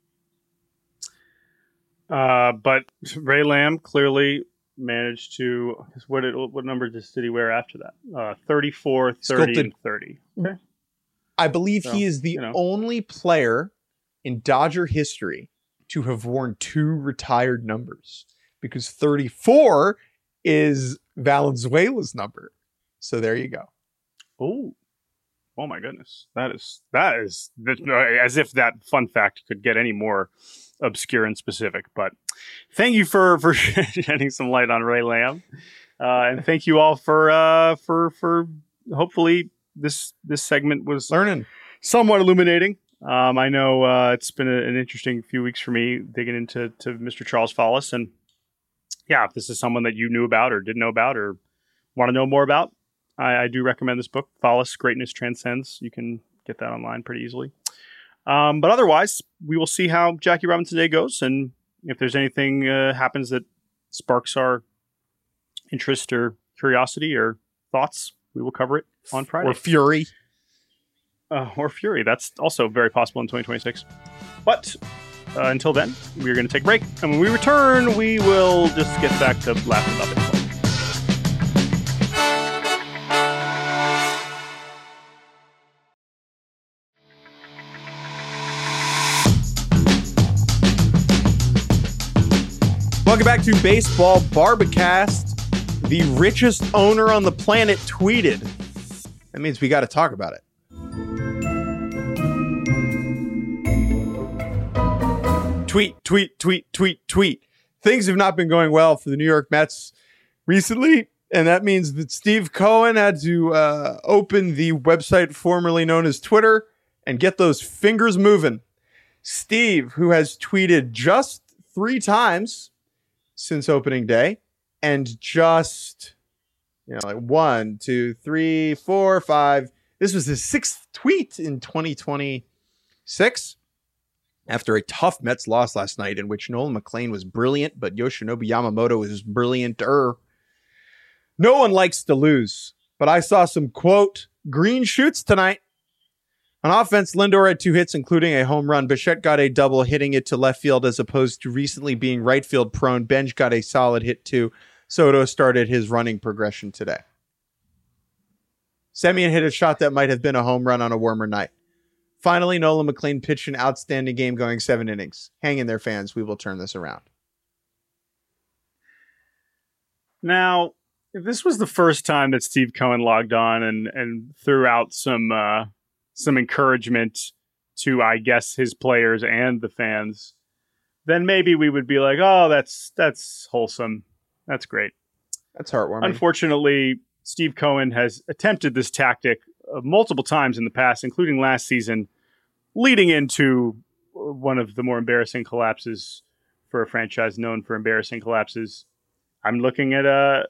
But Ray Lamb clearly managed to, what number did he wear after that? 34, 30, sculpted, and 30. Okay. I believe he is the only player in Dodger history to have worn two retired numbers, because 34 is Valenzuela's number. So there you go. Oh my goodness. That is as if that fun fact could get any more obscure and specific. But thank you for shedding some light on Ray Lamb. And thank you all for hopefully this segment was Learning. somewhat illuminating. I know it's been an interesting few weeks for me digging into Mr. Charles Follis. And yeah, if this is someone that you knew about or didn't know about or want to know more about, I do recommend this book, Follis, Greatness Transcends. You can get that online pretty easily. But otherwise, we will see how Jackie Robinson Day goes. And if there's anything happens that sparks our interest or curiosity or thoughts, we will cover it on Friday. Or fury. Or fury. That's also very possible in 2026. But until then, we're going to take a break. And when we return, we will just get back to laughing about baseball. Welcome back to Baseball Barbacast. The richest owner on the planet tweeted. That means we got to talk about it. Tweet. Things have not been going well for the New York Mets recently, and that means that Steve Cohen had to open the website formerly known as Twitter and get those fingers moving. Steve, who has tweeted just 3 times since opening day, and just, 1, 2, 3, 4, 5. This was his 6th tweet in 2026 after a tough Mets loss last night in which Nolan McLean was brilliant, but Yoshinobu Yamamoto was brillianter. No one likes to lose, but I saw some, quote, green shoots tonight. On offense, Lindor had 2 hits, including a home run. Bichette got a double, hitting it to left field as opposed to recently being right field prone. Benj got a solid hit too. Soto started his running progression today. Semien hit a shot that might have been a home run on a warmer night. Finally, Nolan McLean pitched an outstanding game going 7 innings. Hang in there, fans. We will turn this around. Now, if this was the first time that Steve Cohen logged on and threw out some encouragement to, I guess, his players and the fans, then maybe we would be like, oh, that's wholesome. That's great. That's heartwarming. Unfortunately, Steve Cohen has attempted this tactic multiple times in the past, including last season, leading into one of the more embarrassing collapses for a franchise known for embarrassing collapses. I'm looking at a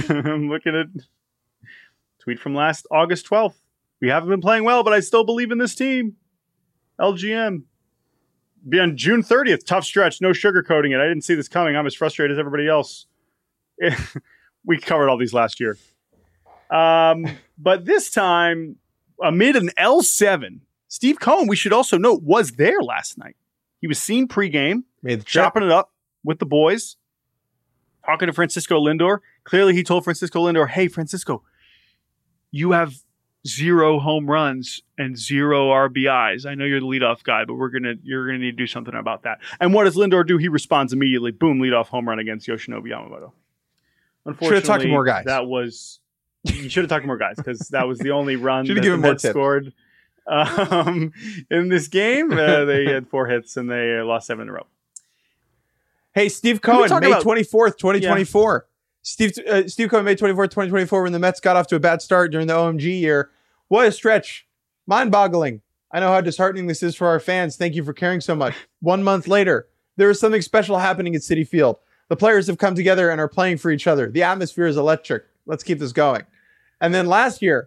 tweet from last August 12th. We haven't been playing well, but I still believe in this team. LGM. Be on June 30th. Tough stretch. No sugarcoating it. I didn't see this coming. I'm as frustrated as everybody else. We covered all these last year. But this time, amid an L7, Steve Cohen, we should also note, was there last night. He was seen pregame, chopping it up with the boys, talking to Francisco Lindor. Clearly, he told Francisco Lindor, hey, Francisco, you have 0 home runs and 0 RBIs. I know you're the leadoff guy, but you're gonna need to do something about that. And what does Lindor do? He responds immediately. Boom, leadoff home run against Yoshinobu Yamamoto. Unfortunately, should have talked to more guys. You should have talked to more guys because that was the only run that the Mets scored in this game. They had 4 hits and they lost 7 in a row. Hey, Steve Cohen, May 24th, 2024. Yeah. Steve Cohen, May 24th, 2024, when the Mets got off to a bad start during the OMG year. What a stretch. Mind-boggling. I know how disheartening this is for our fans. Thank you for caring so much. 1 month later, there is something special happening at Citi Field. The players have come together and are playing for each other. The atmosphere is electric. Let's keep this going. And then last year,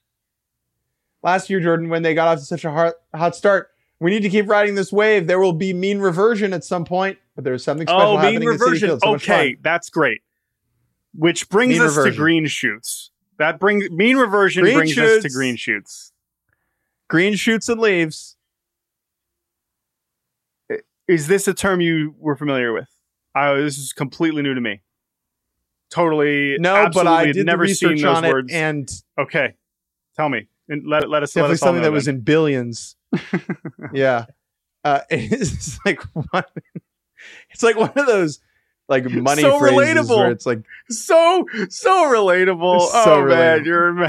Jordan, when they got off to such a hot start, we need to keep riding this wave. There will be mean reversion at some point, but there's something special happening at Citi Field. So okay, that's great. Which brings us to green shoots. Mean reversion brings us to green shoots. Green shoots and leaves. Is this a term you were familiar with? This is completely new to me. Totally. No, but I did never research seen those on words. It, and okay, tell me. And let us. Definitely let us something that was in billions. Yeah, it's like one. It's like one of those like money so phrases relatable. Where it's like so relatable. So relatable. Man, you're a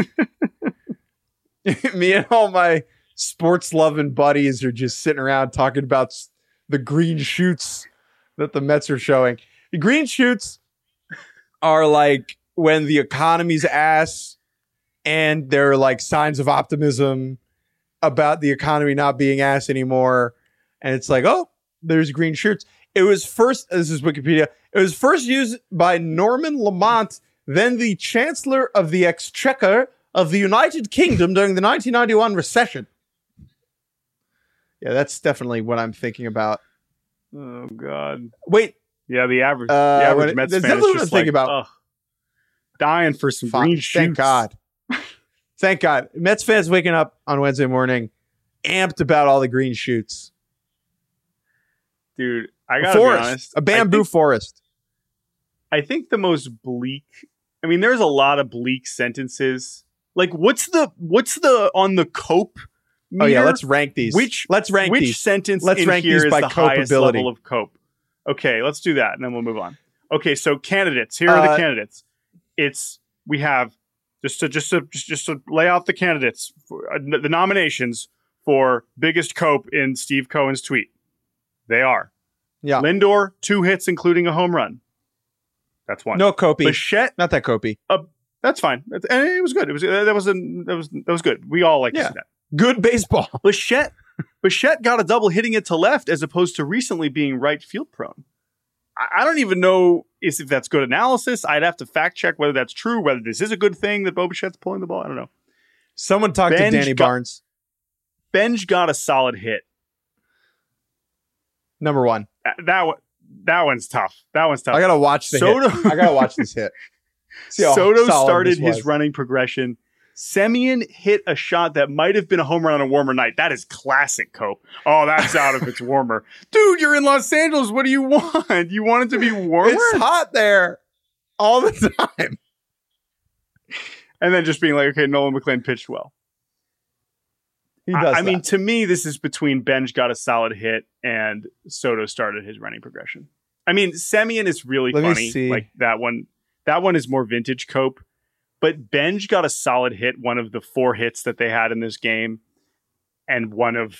man. Me and all my sports loving buddies are just sitting around talking about the green shoots that the Mets are showing. The green shoots are like when the economy's ass and there are like signs of optimism about the economy not being ass anymore. And it's like, oh, there's green shoots. It was first, this is Wikipedia, it was first used by Norman Lamont, then the Chancellor of the Exchequer of the United Kingdom during the 1991 recession. Yeah, that's definitely what I'm thinking about. Oh, God. Wait. Yeah, the average Mets fan is just like, about. Dying for some green shoots. Thank God. Thank God. Mets fans waking up on Wednesday morning amped about all the green shoots. Dude, I gotta be honest. A bamboo forest. I think the most bleak, I mean, there's a lot of bleak sentences. Like, what's the on the cope meter? Oh, yeah, let's rank these. Which sentence let's in rank here these is by the highest copeability. level of cope? Okay, let's do that, and then we'll move on. Okay, so candidates. Here are the candidates. We have just to lay out the candidates, for, the nominations for biggest cope in Steve Cohen's tweet. They are Lindor, 2 hits including a home run. That's one. No Copey. Bichette, not that Copey. That's fine, and it was good. That was good. We all like to see that. Good baseball. Bichette got a double hitting it to left as opposed to recently being right field prone. I don't even know if that's good analysis. I'd have to fact check whether that's true, whether this is a good thing that Bo Bichette's pulling the ball. I don't know. Someone talked to Danny Barnes. Benj got a solid hit. Number 1. That one's tough. I gotta watch the hit. I gotta watch this hit. Soto started his running progression. Semien hit a shot that might have been a home run on a warmer night. That is classic Cope. Oh, that's out if it's warmer. Dude, you're in Los Angeles. What do you want? You want it to be warmer? It's hot there all the time. And then just being like, okay, Nolan McLean pitched well. I mean, to me, this is between Benj got a solid hit and Soto started his running progression. I mean, Semien is really funny. Like that one is more vintage Cope. But Benj got a solid hit, one of the 4 hits that they had in this game, and one of,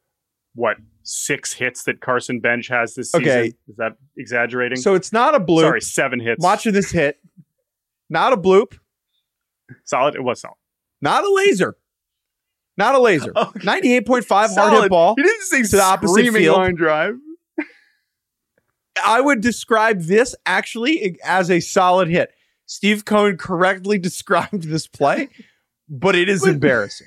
6 hits that Carson Benj has this season? Okay. Is that exaggerating? So it's not a bloop. Sorry, 7 hits. Watching this hit. Not a bloop. Solid? It was solid. Not a laser. Okay. 98.5 hard hit ball. You didn't say to the opposite field. Line drive. I would describe this actually as a solid hit. Steve Cohen correctly described this play, but it is embarrassing.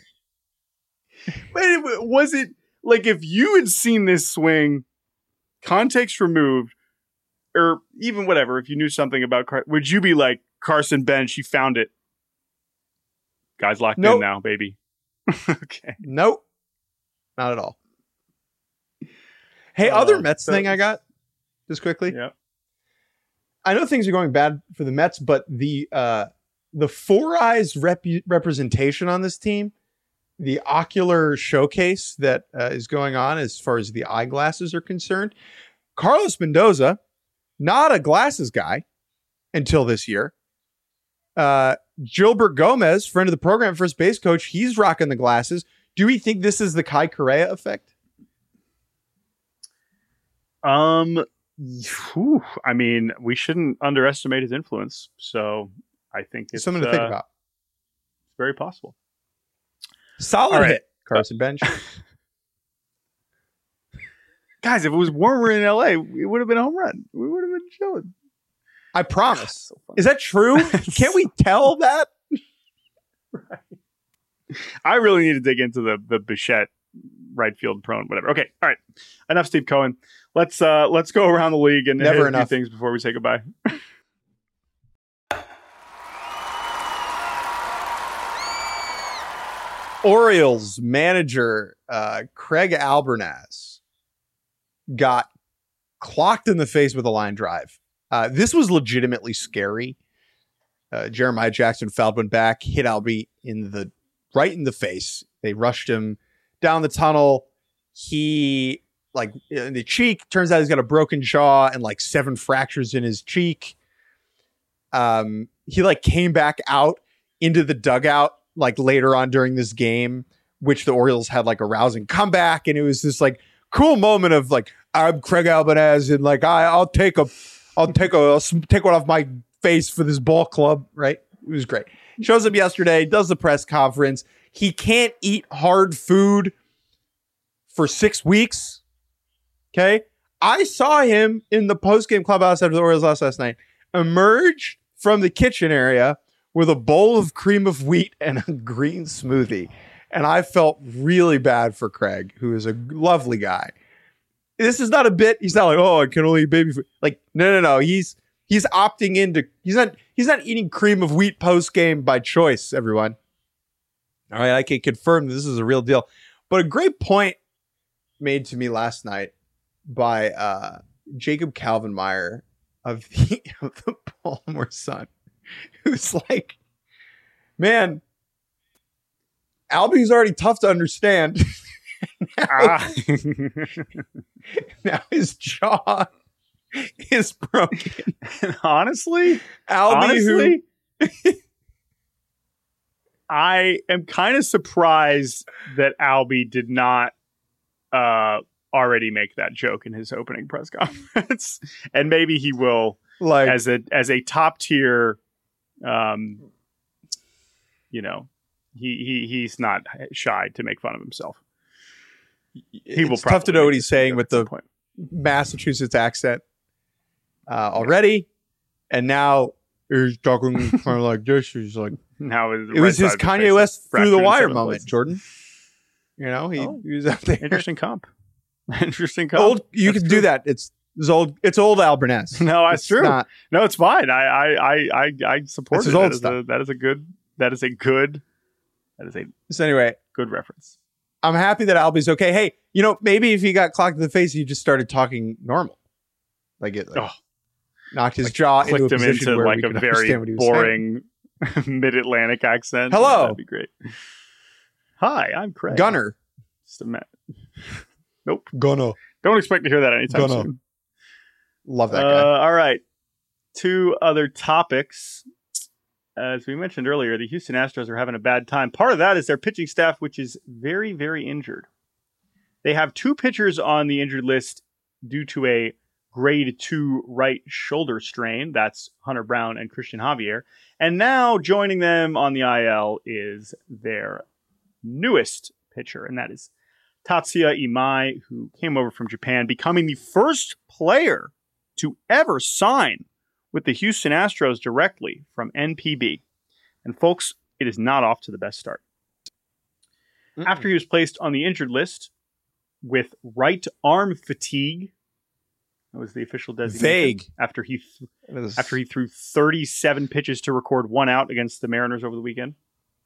Was it like if you had seen this swing, context removed, or even whatever, if you knew something about would you be like, Carson Benj, he found it? Guy's locked in now, baby. Okay. Nope. Not at all. Hey, other Mets thing I got, just quickly. Yeah. I know things are going bad for the Mets, but the 4 Eyes representation on this team, the ocular showcase that is going on as far as the eyeglasses are concerned, Carlos Mendoza, not a glasses guy until this year. Gilbert Gomez, friend of the program, first base coach, he's rocking the glasses. Do we think this is the Kai Correa effect? I mean, we shouldn't underestimate his influence. So I think it's something to think about. It's very possible. Solid hit, Carson Benj. Guys, if it was warmer in LA, it would have been a home run. We would have been chilling. I promise. So is that true? Can't we tell that? Right. I really need to dig into the Bichette right field prone, whatever. Okay, all right. Enough Steve Cohen. Let's go around the league and hit a few things before we say goodbye. Orioles manager Craig Albernaz got clocked in the face with a line drive. This was legitimately scary. Jeremiah Jackson fouled one back, hit Albie right in the face. They rushed him down the tunnel. He in the cheek. Turns out he's got a broken jaw and 7 fractures in his cheek. He came back out into the dugout later on during this game, which the Orioles had a rousing comeback, and it was this cool moment of I'm Craig Albernaz and I'll take one off my face for this ball club, right? It was great. Shows up yesterday, does the press conference. He can't eat hard food for 6 weeks. Okay. I saw him in the post-game clubhouse after the Orioles lost last night emerge from the kitchen area with a bowl of cream of wheat and a green smoothie. And I felt really bad for Craig, who is a lovely guy. This is not a bit. He's not like, oh, I can only eat baby food. Like, no. He's opting into. He's not eating cream of wheat post game by choice. Everyone, all right, I can confirm this is a real deal. But a great point made to me last night by Jacob Calvin-Meyer of the Baltimore Sun, who's like, man, Albie's already tough to understand. Now his jaw is broken. Honestly, I am kind of surprised that Albie did not already make that joke in his opening press conference, and maybe he will, like, as a top tier. He's not shy to make fun of himself. It's tough to know what he's saying with the Massachusetts accent already, and now he's talking kind of like this. He's like, now it was his Kanye West through the wire moment, Jordan. You know, he was out there. Interesting comp. You can do that. It's old Alberness. No, it's true. No, it's fine. I support it. That is a good reference. I'm happy that Albie's okay. Hey, maybe if he got clocked in the face, he just started talking normal. Knocked his jaw into a position into where like we a could very understand what he was boring mid-Atlantic accent. Hello. That'd be great. Hi, I'm Craig. Gunner. Nope. Gunner. Don't expect to hear that anytime soon. Love that guy. All right. 2 other topics. As we mentioned earlier, the Houston Astros are having a bad time. Part of that is their pitching staff, which is very, very injured. They have 2 pitchers on the injured list due to a grade 2 right shoulder strain. That's Hunter Brown and Christian Javier. And now joining them on the IL is their newest pitcher, and that is Tatsuya Imai, who came over from Japan, becoming the first player to ever sign with the Houston Astros directly from NPB. And folks, it is not off to the best start. After he was placed on the injured list with right arm fatigue, that was the official designation. Vague. After he threw 37 pitches to record 1 out against the Mariners over the weekend.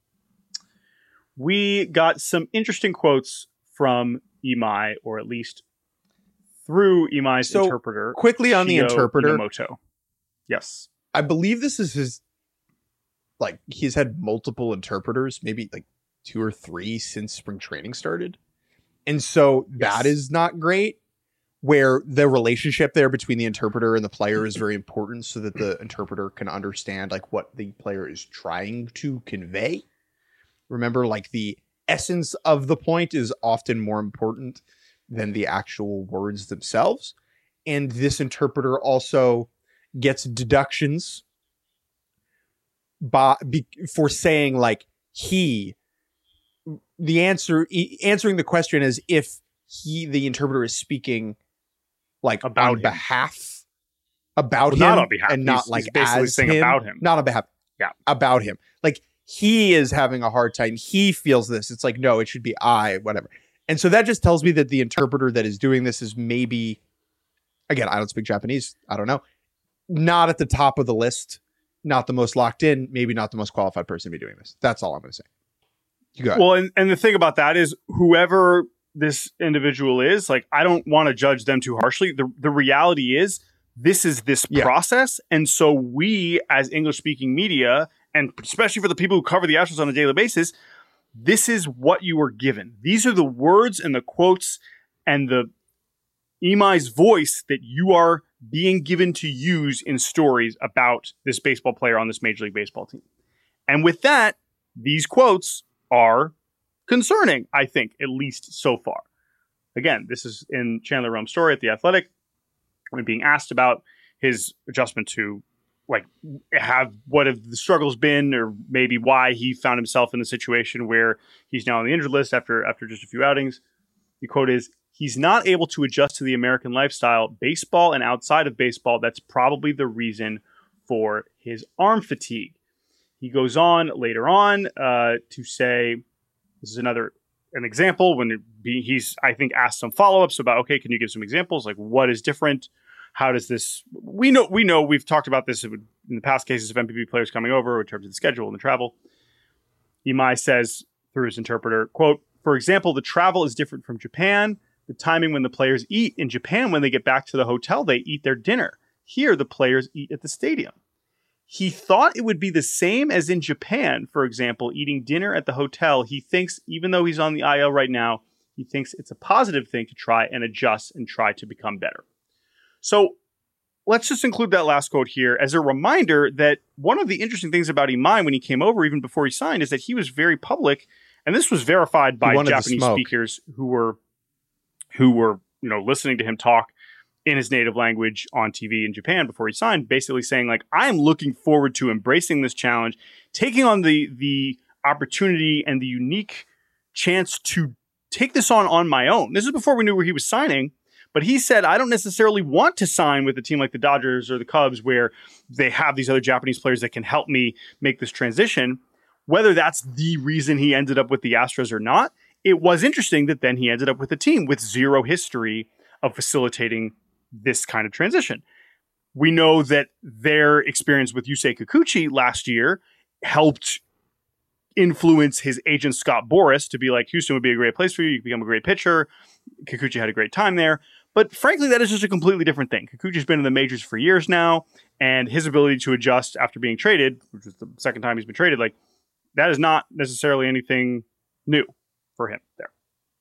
We got some interesting quotes from Imai, or at least through Imai's interpreter. Quickly on the interpreter. Inamoto. Yes. I believe this is his, he's had multiple interpreters, maybe 2 or 3 since spring training started. And so that is not great, where the relationship there between the interpreter and the player is very important so that the interpreter can understand what the player is trying to convey. Remember, the essence of the point is often more important than the actual words themselves. And this interpreter also gets deductions for saying answering the question as if the interpreter is speaking about on him. Behalf about him, not on behalf, and not he's basically as saying him, about him, not on behalf. Yeah, about him. He is having a hard time. He feels this. It's no, it should be whatever. And so that just tells me that the interpreter that is doing this is maybe, again, I don't speak Japanese. I don't know. Not at the top of the list, not the most locked in, maybe not the most qualified person to be doing this. That's all I'm going to say. You go ahead. Well, and the thing about that is whoever this individual is, I don't want to judge them too harshly. The reality is this is this process. And so we, as English-speaking media, and especially for the people who cover the Astros on a daily basis, this is what you were given. These are the words and the quotes and the Imai's voice that you are being given to use in stories about this baseball player on this Major League Baseball team. And with that, these quotes are concerning, I think, at least so far. Again, this is in Chandler Rome's story at The Athletic, when being asked about his adjustment to like have what have the struggles been, or maybe why he found himself in the situation where he's now on the injured list after just a few outings. The quote is, "He's not able to adjust to the American lifestyle, baseball and outside of baseball. That's probably the reason for his arm fatigue." He goes on later on to say, this is an example when he's, I think, asked some follow-ups about, okay, can you give some examples? Like, what is different? How does this, we know we've talked about this in the past cases of MVP players coming over in terms of the schedule and the travel. Imai says through his interpreter, quote, "For example, the travel is different from Japan. The timing when the players eat. In Japan, when they get back to the hotel, they eat their dinner. Here, the players eat at the stadium. He thought it would be the same as in Japan, for example, eating dinner at the hotel. He thinks, even though he's on the IL right now, he thinks it's a positive thing to try and adjust and try to become better." So let's just include that last quote here as a reminder that one of the interesting things about Imai when he came over, even before he signed, is that he was very public, and this was verified by Japanese speakers who were listening to him talk in his native language on TV in Japan before he signed, basically saying, like, I'm looking forward to embracing this challenge, taking on the opportunity and the unique chance to take this on my own. This is before we knew where he was signing, but he said, I don't necessarily want to sign with a team like the Dodgers or the Cubs where they have these other Japanese players that can help me make this transition. Whether that's the reason he ended up with the Astros or not, it was interesting that then he ended up with a team with zero history of facilitating this kind of transition. We know that their experience with Yusei Kikuchi last year helped influence his agent Scott Boras to be like, Houston would be a great place for you. You can become a great pitcher. Kikuchi had a great time there. But frankly, that is just a completely different thing. Kikuchi's been in the majors for years now, and his ability to adjust after being traded, which is the second time he's been traded, like, that is not necessarily anything new for him there.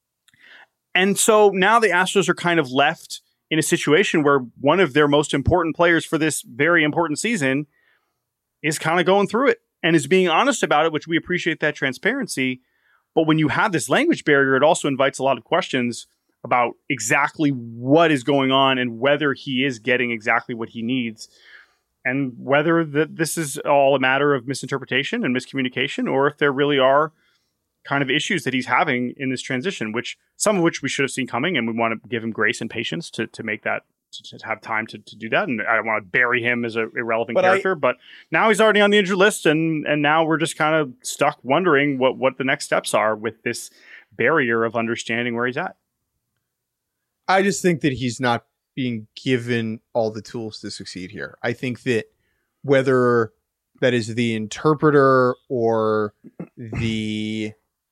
And so now the Astros are kind of left in a situation where one of their most important players for this very important season is kind of going through it and is being honest about it, which we appreciate that transparency. But when you have this language barrier, it also invites a lot of questions about exactly what is going on and whether he is getting exactly what he needs, and whether this is all a matter of misinterpretation and miscommunication, or if there really are kind of issues that he's having in this transition, some of which we should have seen coming, and we want to give him grace and patience to make that, to have time to do that. And I don't want to bury him as an irrelevant character, but now he's already on the injured list, and now we're just kind of stuck wondering what the next steps are with this barrier of understanding where he's at. I just think that he's not being given all the tools to succeed here. I think that whether that is the interpreter or the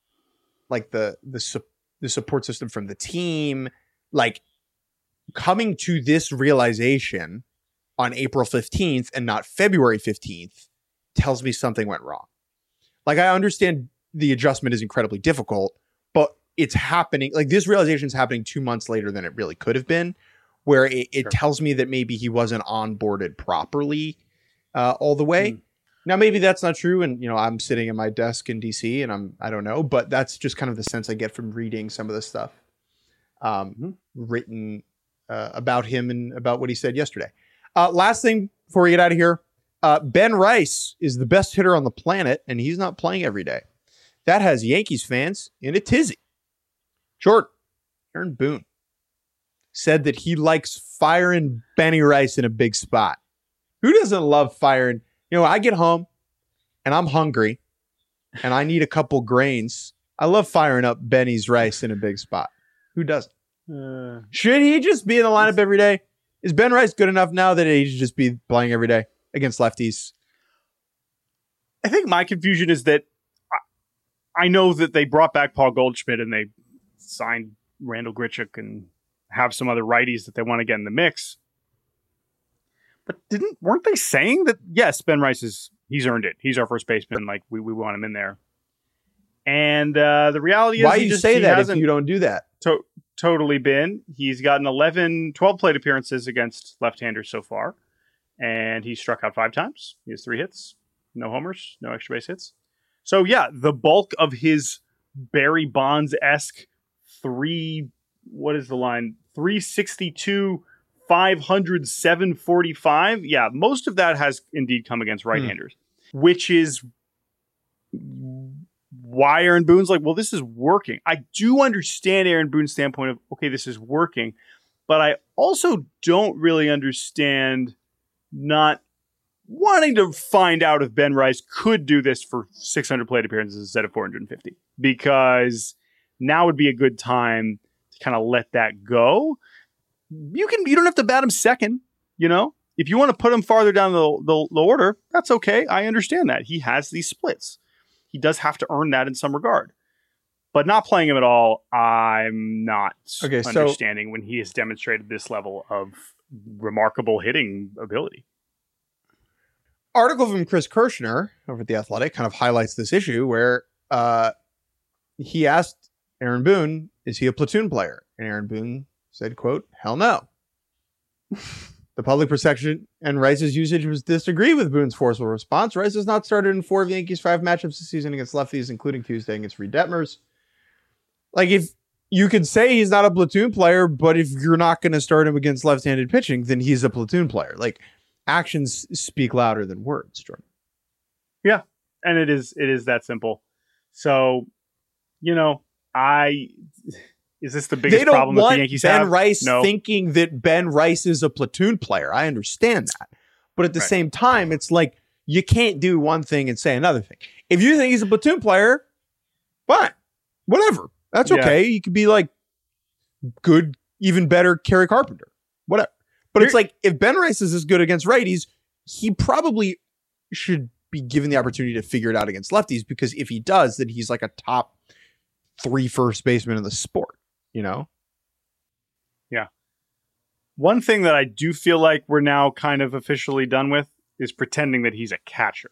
support system from the team, like, coming to this realization on April 15th and not February 15th tells me something went wrong. Like, I understand the adjustment is incredibly difficult, but it's happening. Like, this realization is happening 2 months later than it really could have been, where it tells me that maybe he wasn't onboarded properly all the way. Now, maybe that's not true. And, I'm sitting at my desk in DC and I don't know, but that's just kind of the sense I get from reading some of the stuff written about him and about what he said yesterday. Last thing before we get out of here, Ben Rice is the best hitter on the planet, and he's not playing every day. That has Yankees fans in a tizzy. Jordan, Aaron Boone said that he likes firing Benny Rice in a big spot. Who doesn't love firing? I get home and I'm hungry and I need a couple grains. I love firing up Benny's Rice in a big spot. Who doesn't? Should he just be in the lineup every day? Is Ben Rice good enough now that he should just be playing every day against lefties? I think my confusion is that I know that they brought back Paul Goldschmidt and they signed Randall Grichuk and have some other righties that they want to get in the mix. But weren't they saying that, yes, Ben Rice he's earned it. He's our first baseman. Like, we want him in there. And the reality is, why you say that if you don't do that? Totally been. He's gotten 12 plate appearances against left-handers so far. And he struck out 5 times. He has 3 hits, no homers, no extra base hits. So yeah, the bulk of his Barry Bonds-esque 362 .500, 745. Yeah, most of that has indeed come against right-handers, which is why Aaron Boone's like, well, this is working. I do understand Aaron Boone's standpoint of, okay, this is working, but I also don't really understand not wanting to find out if Ben Rice could do this for 600 plate appearances instead of 450, because now would be a good time to kind of let that go. You don't have to bat him second, you know? If you want to put him farther down the order, that's okay. I understand that. He has these splits. He does have to earn that in some regard. But not playing him at all, I'm not understanding when he has demonstrated this level of remarkable hitting ability. Article from Chris Kirshner over at The Athletic kind of highlights this issue where he asked Aaron Boone, is he a platoon player? And Aaron Boone said, quote, hell no. The public perception and Rice's usage was disagree with Boone's forceful response. Rice has not started in 4 of Yankees' 5 matchups this season against lefties, including Tuesday against Reed Detmers. Like, if you could say he's not a platoon player, but if you're not going to start him against left-handed pitching, then he's a platoon player. Like, actions speak louder than words, Jordan. Yeah, and it is that simple. So, you know, is this the biggest problem that the Yankees have? Ben Rice thinking that Ben Rice is a platoon player. I understand that. But at the same time, it's like you can't do one thing and say another thing. If you think he's a platoon player, fine. Whatever. That's okay. You could be like good, even better Kerry Carpenter. Whatever. But it's like if Ben Rice is as good against righties, he probably should be given the opportunity to figure it out against lefties, because if he does, then he's like a top 3 first baseman in the sport. You know? Yeah. One thing that I do feel like we're now kind of officially done with is pretending that he's a catcher.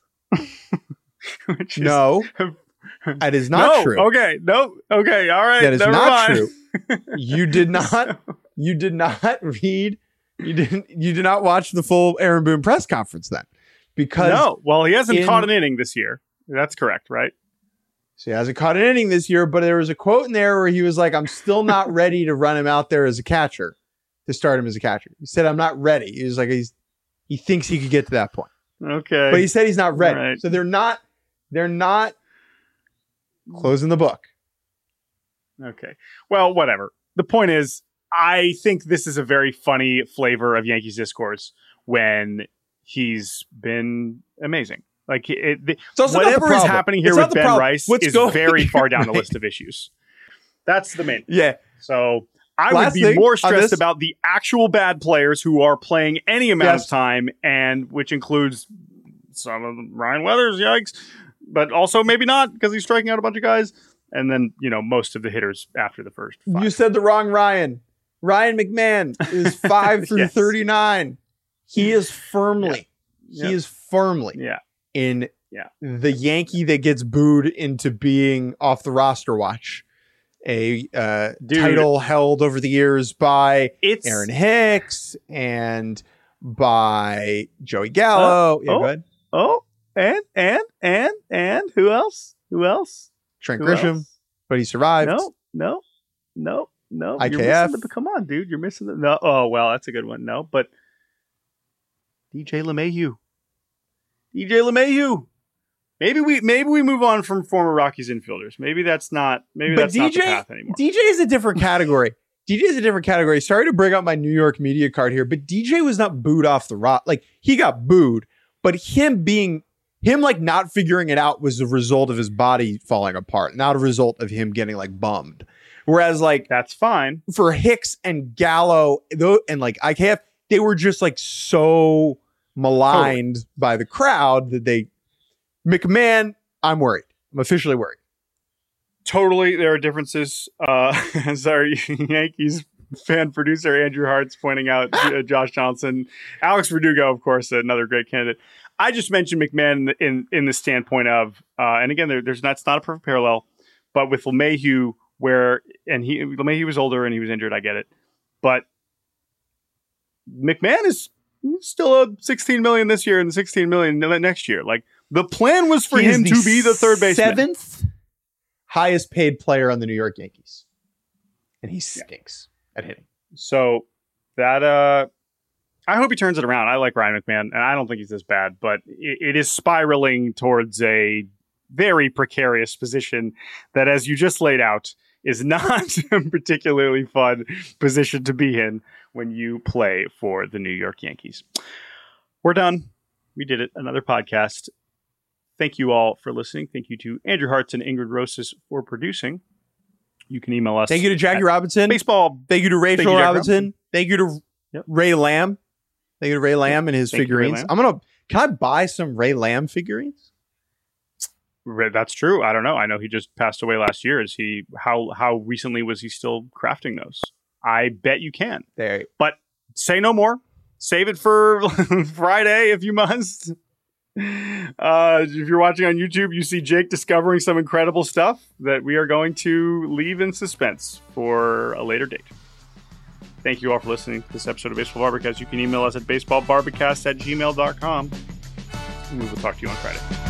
No, that is not true. Okay. No. Okay. All right. That is not true. You did not read. You did not watch the full Aaron Boone press conference then. Because no. Well, he hasn't caught an inning this year. That's correct, right? So he hasn't caught an inning this year, but there was a quote in there where he was like, I'm still not ready to run him out there as a catcher, to start him as a catcher. He said, I'm not ready. He was like, he thinks he could get to that point. Okay. But he said he's not ready. Right. So they're not closing the book. Okay. Well, whatever. The point is, I think this is a very funny flavor of Yankees discourse when he's been amazing. Like whatever is happening here with Ben Rice is very far down the list of issues. That's the main. Yeah. So I would be more stressed about the actual bad players who are playing any amount of time, and which includes some of them, Ryan Weathers, yikes, but also maybe not because he's striking out a bunch of guys. And then, you know, most of the hitters after the first 5. You said the wrong Ryan. Ryan McMahon is 5 through 39. He is firmly in the Yankee that gets booed into being off the roster watch. A title held over the years by Aaron Hicks and by Joey Gallo. Go ahead. And who else? Trent Grisham, but he survived. No. IKF. Come on, dude. You're missing the... No. Oh, well, that's a good one. No, but DJ LeMahieu. Maybe we move on from former Rockies infielders. Maybe that's not the path anymore. DJ is a different category. Sorry to bring up my New York media card here, but DJ was not booed off the rock. Like, he got booed, but him like not figuring it out was the result of his body falling apart, not a result of him getting like bummed. Whereas like that's fine for Hicks and Gallo and like IKF, they were just like so maligned by the crowd that McMahon, I'm worried. I'm officially worried. Totally. There are differences. As our Yankees fan producer, Andrew Hart's pointing out, Josh Johnson, Alex Verdugo, of course, another great candidate. I just mentioned McMahon in the standpoint of, and again, that's not a perfect parallel, but with LeMahieu, LeMahieu was older and he was injured. I get it. But McMahon is still a $16 million this year and $16 million next year. Like, the plan was for him to be the third baseman. 7th highest paid player on the New York Yankees. And he stinks at hitting. So that I hope he turns it around. I like Ryan McMahon, and I don't think he's this bad, but it is spiraling towards a very precarious position that, as you just laid out, is not a particularly fun position to be in when you play for the New York Yankees. We're done. We did it. Another podcast. Thank you all for listening. Thank you to Andrew Hartz and Ingrid Rosas for producing. You can email us. Thank you to Jackie Robinson. Baseball. Thank you to Rachel Robinson. Thank you to Yep. Ray Lamb. Thank you to Ray Lamb and his Thank you, Ray figurines. Lamb. Can I buy some Ray Lamb figurines? That's true. I don't know. I know he just passed away last year. How recently was he still crafting those? I bet you can. There. But say no more. Save it for Friday if you must. If you're watching on YouTube, you see Jake discovering some incredible stuff that we are going to leave in suspense for a later date. Thank you all for listening to this episode of Baseball Barbacast. You can email us at baseballbarbacast@gmail.com. And we will talk to you on Friday.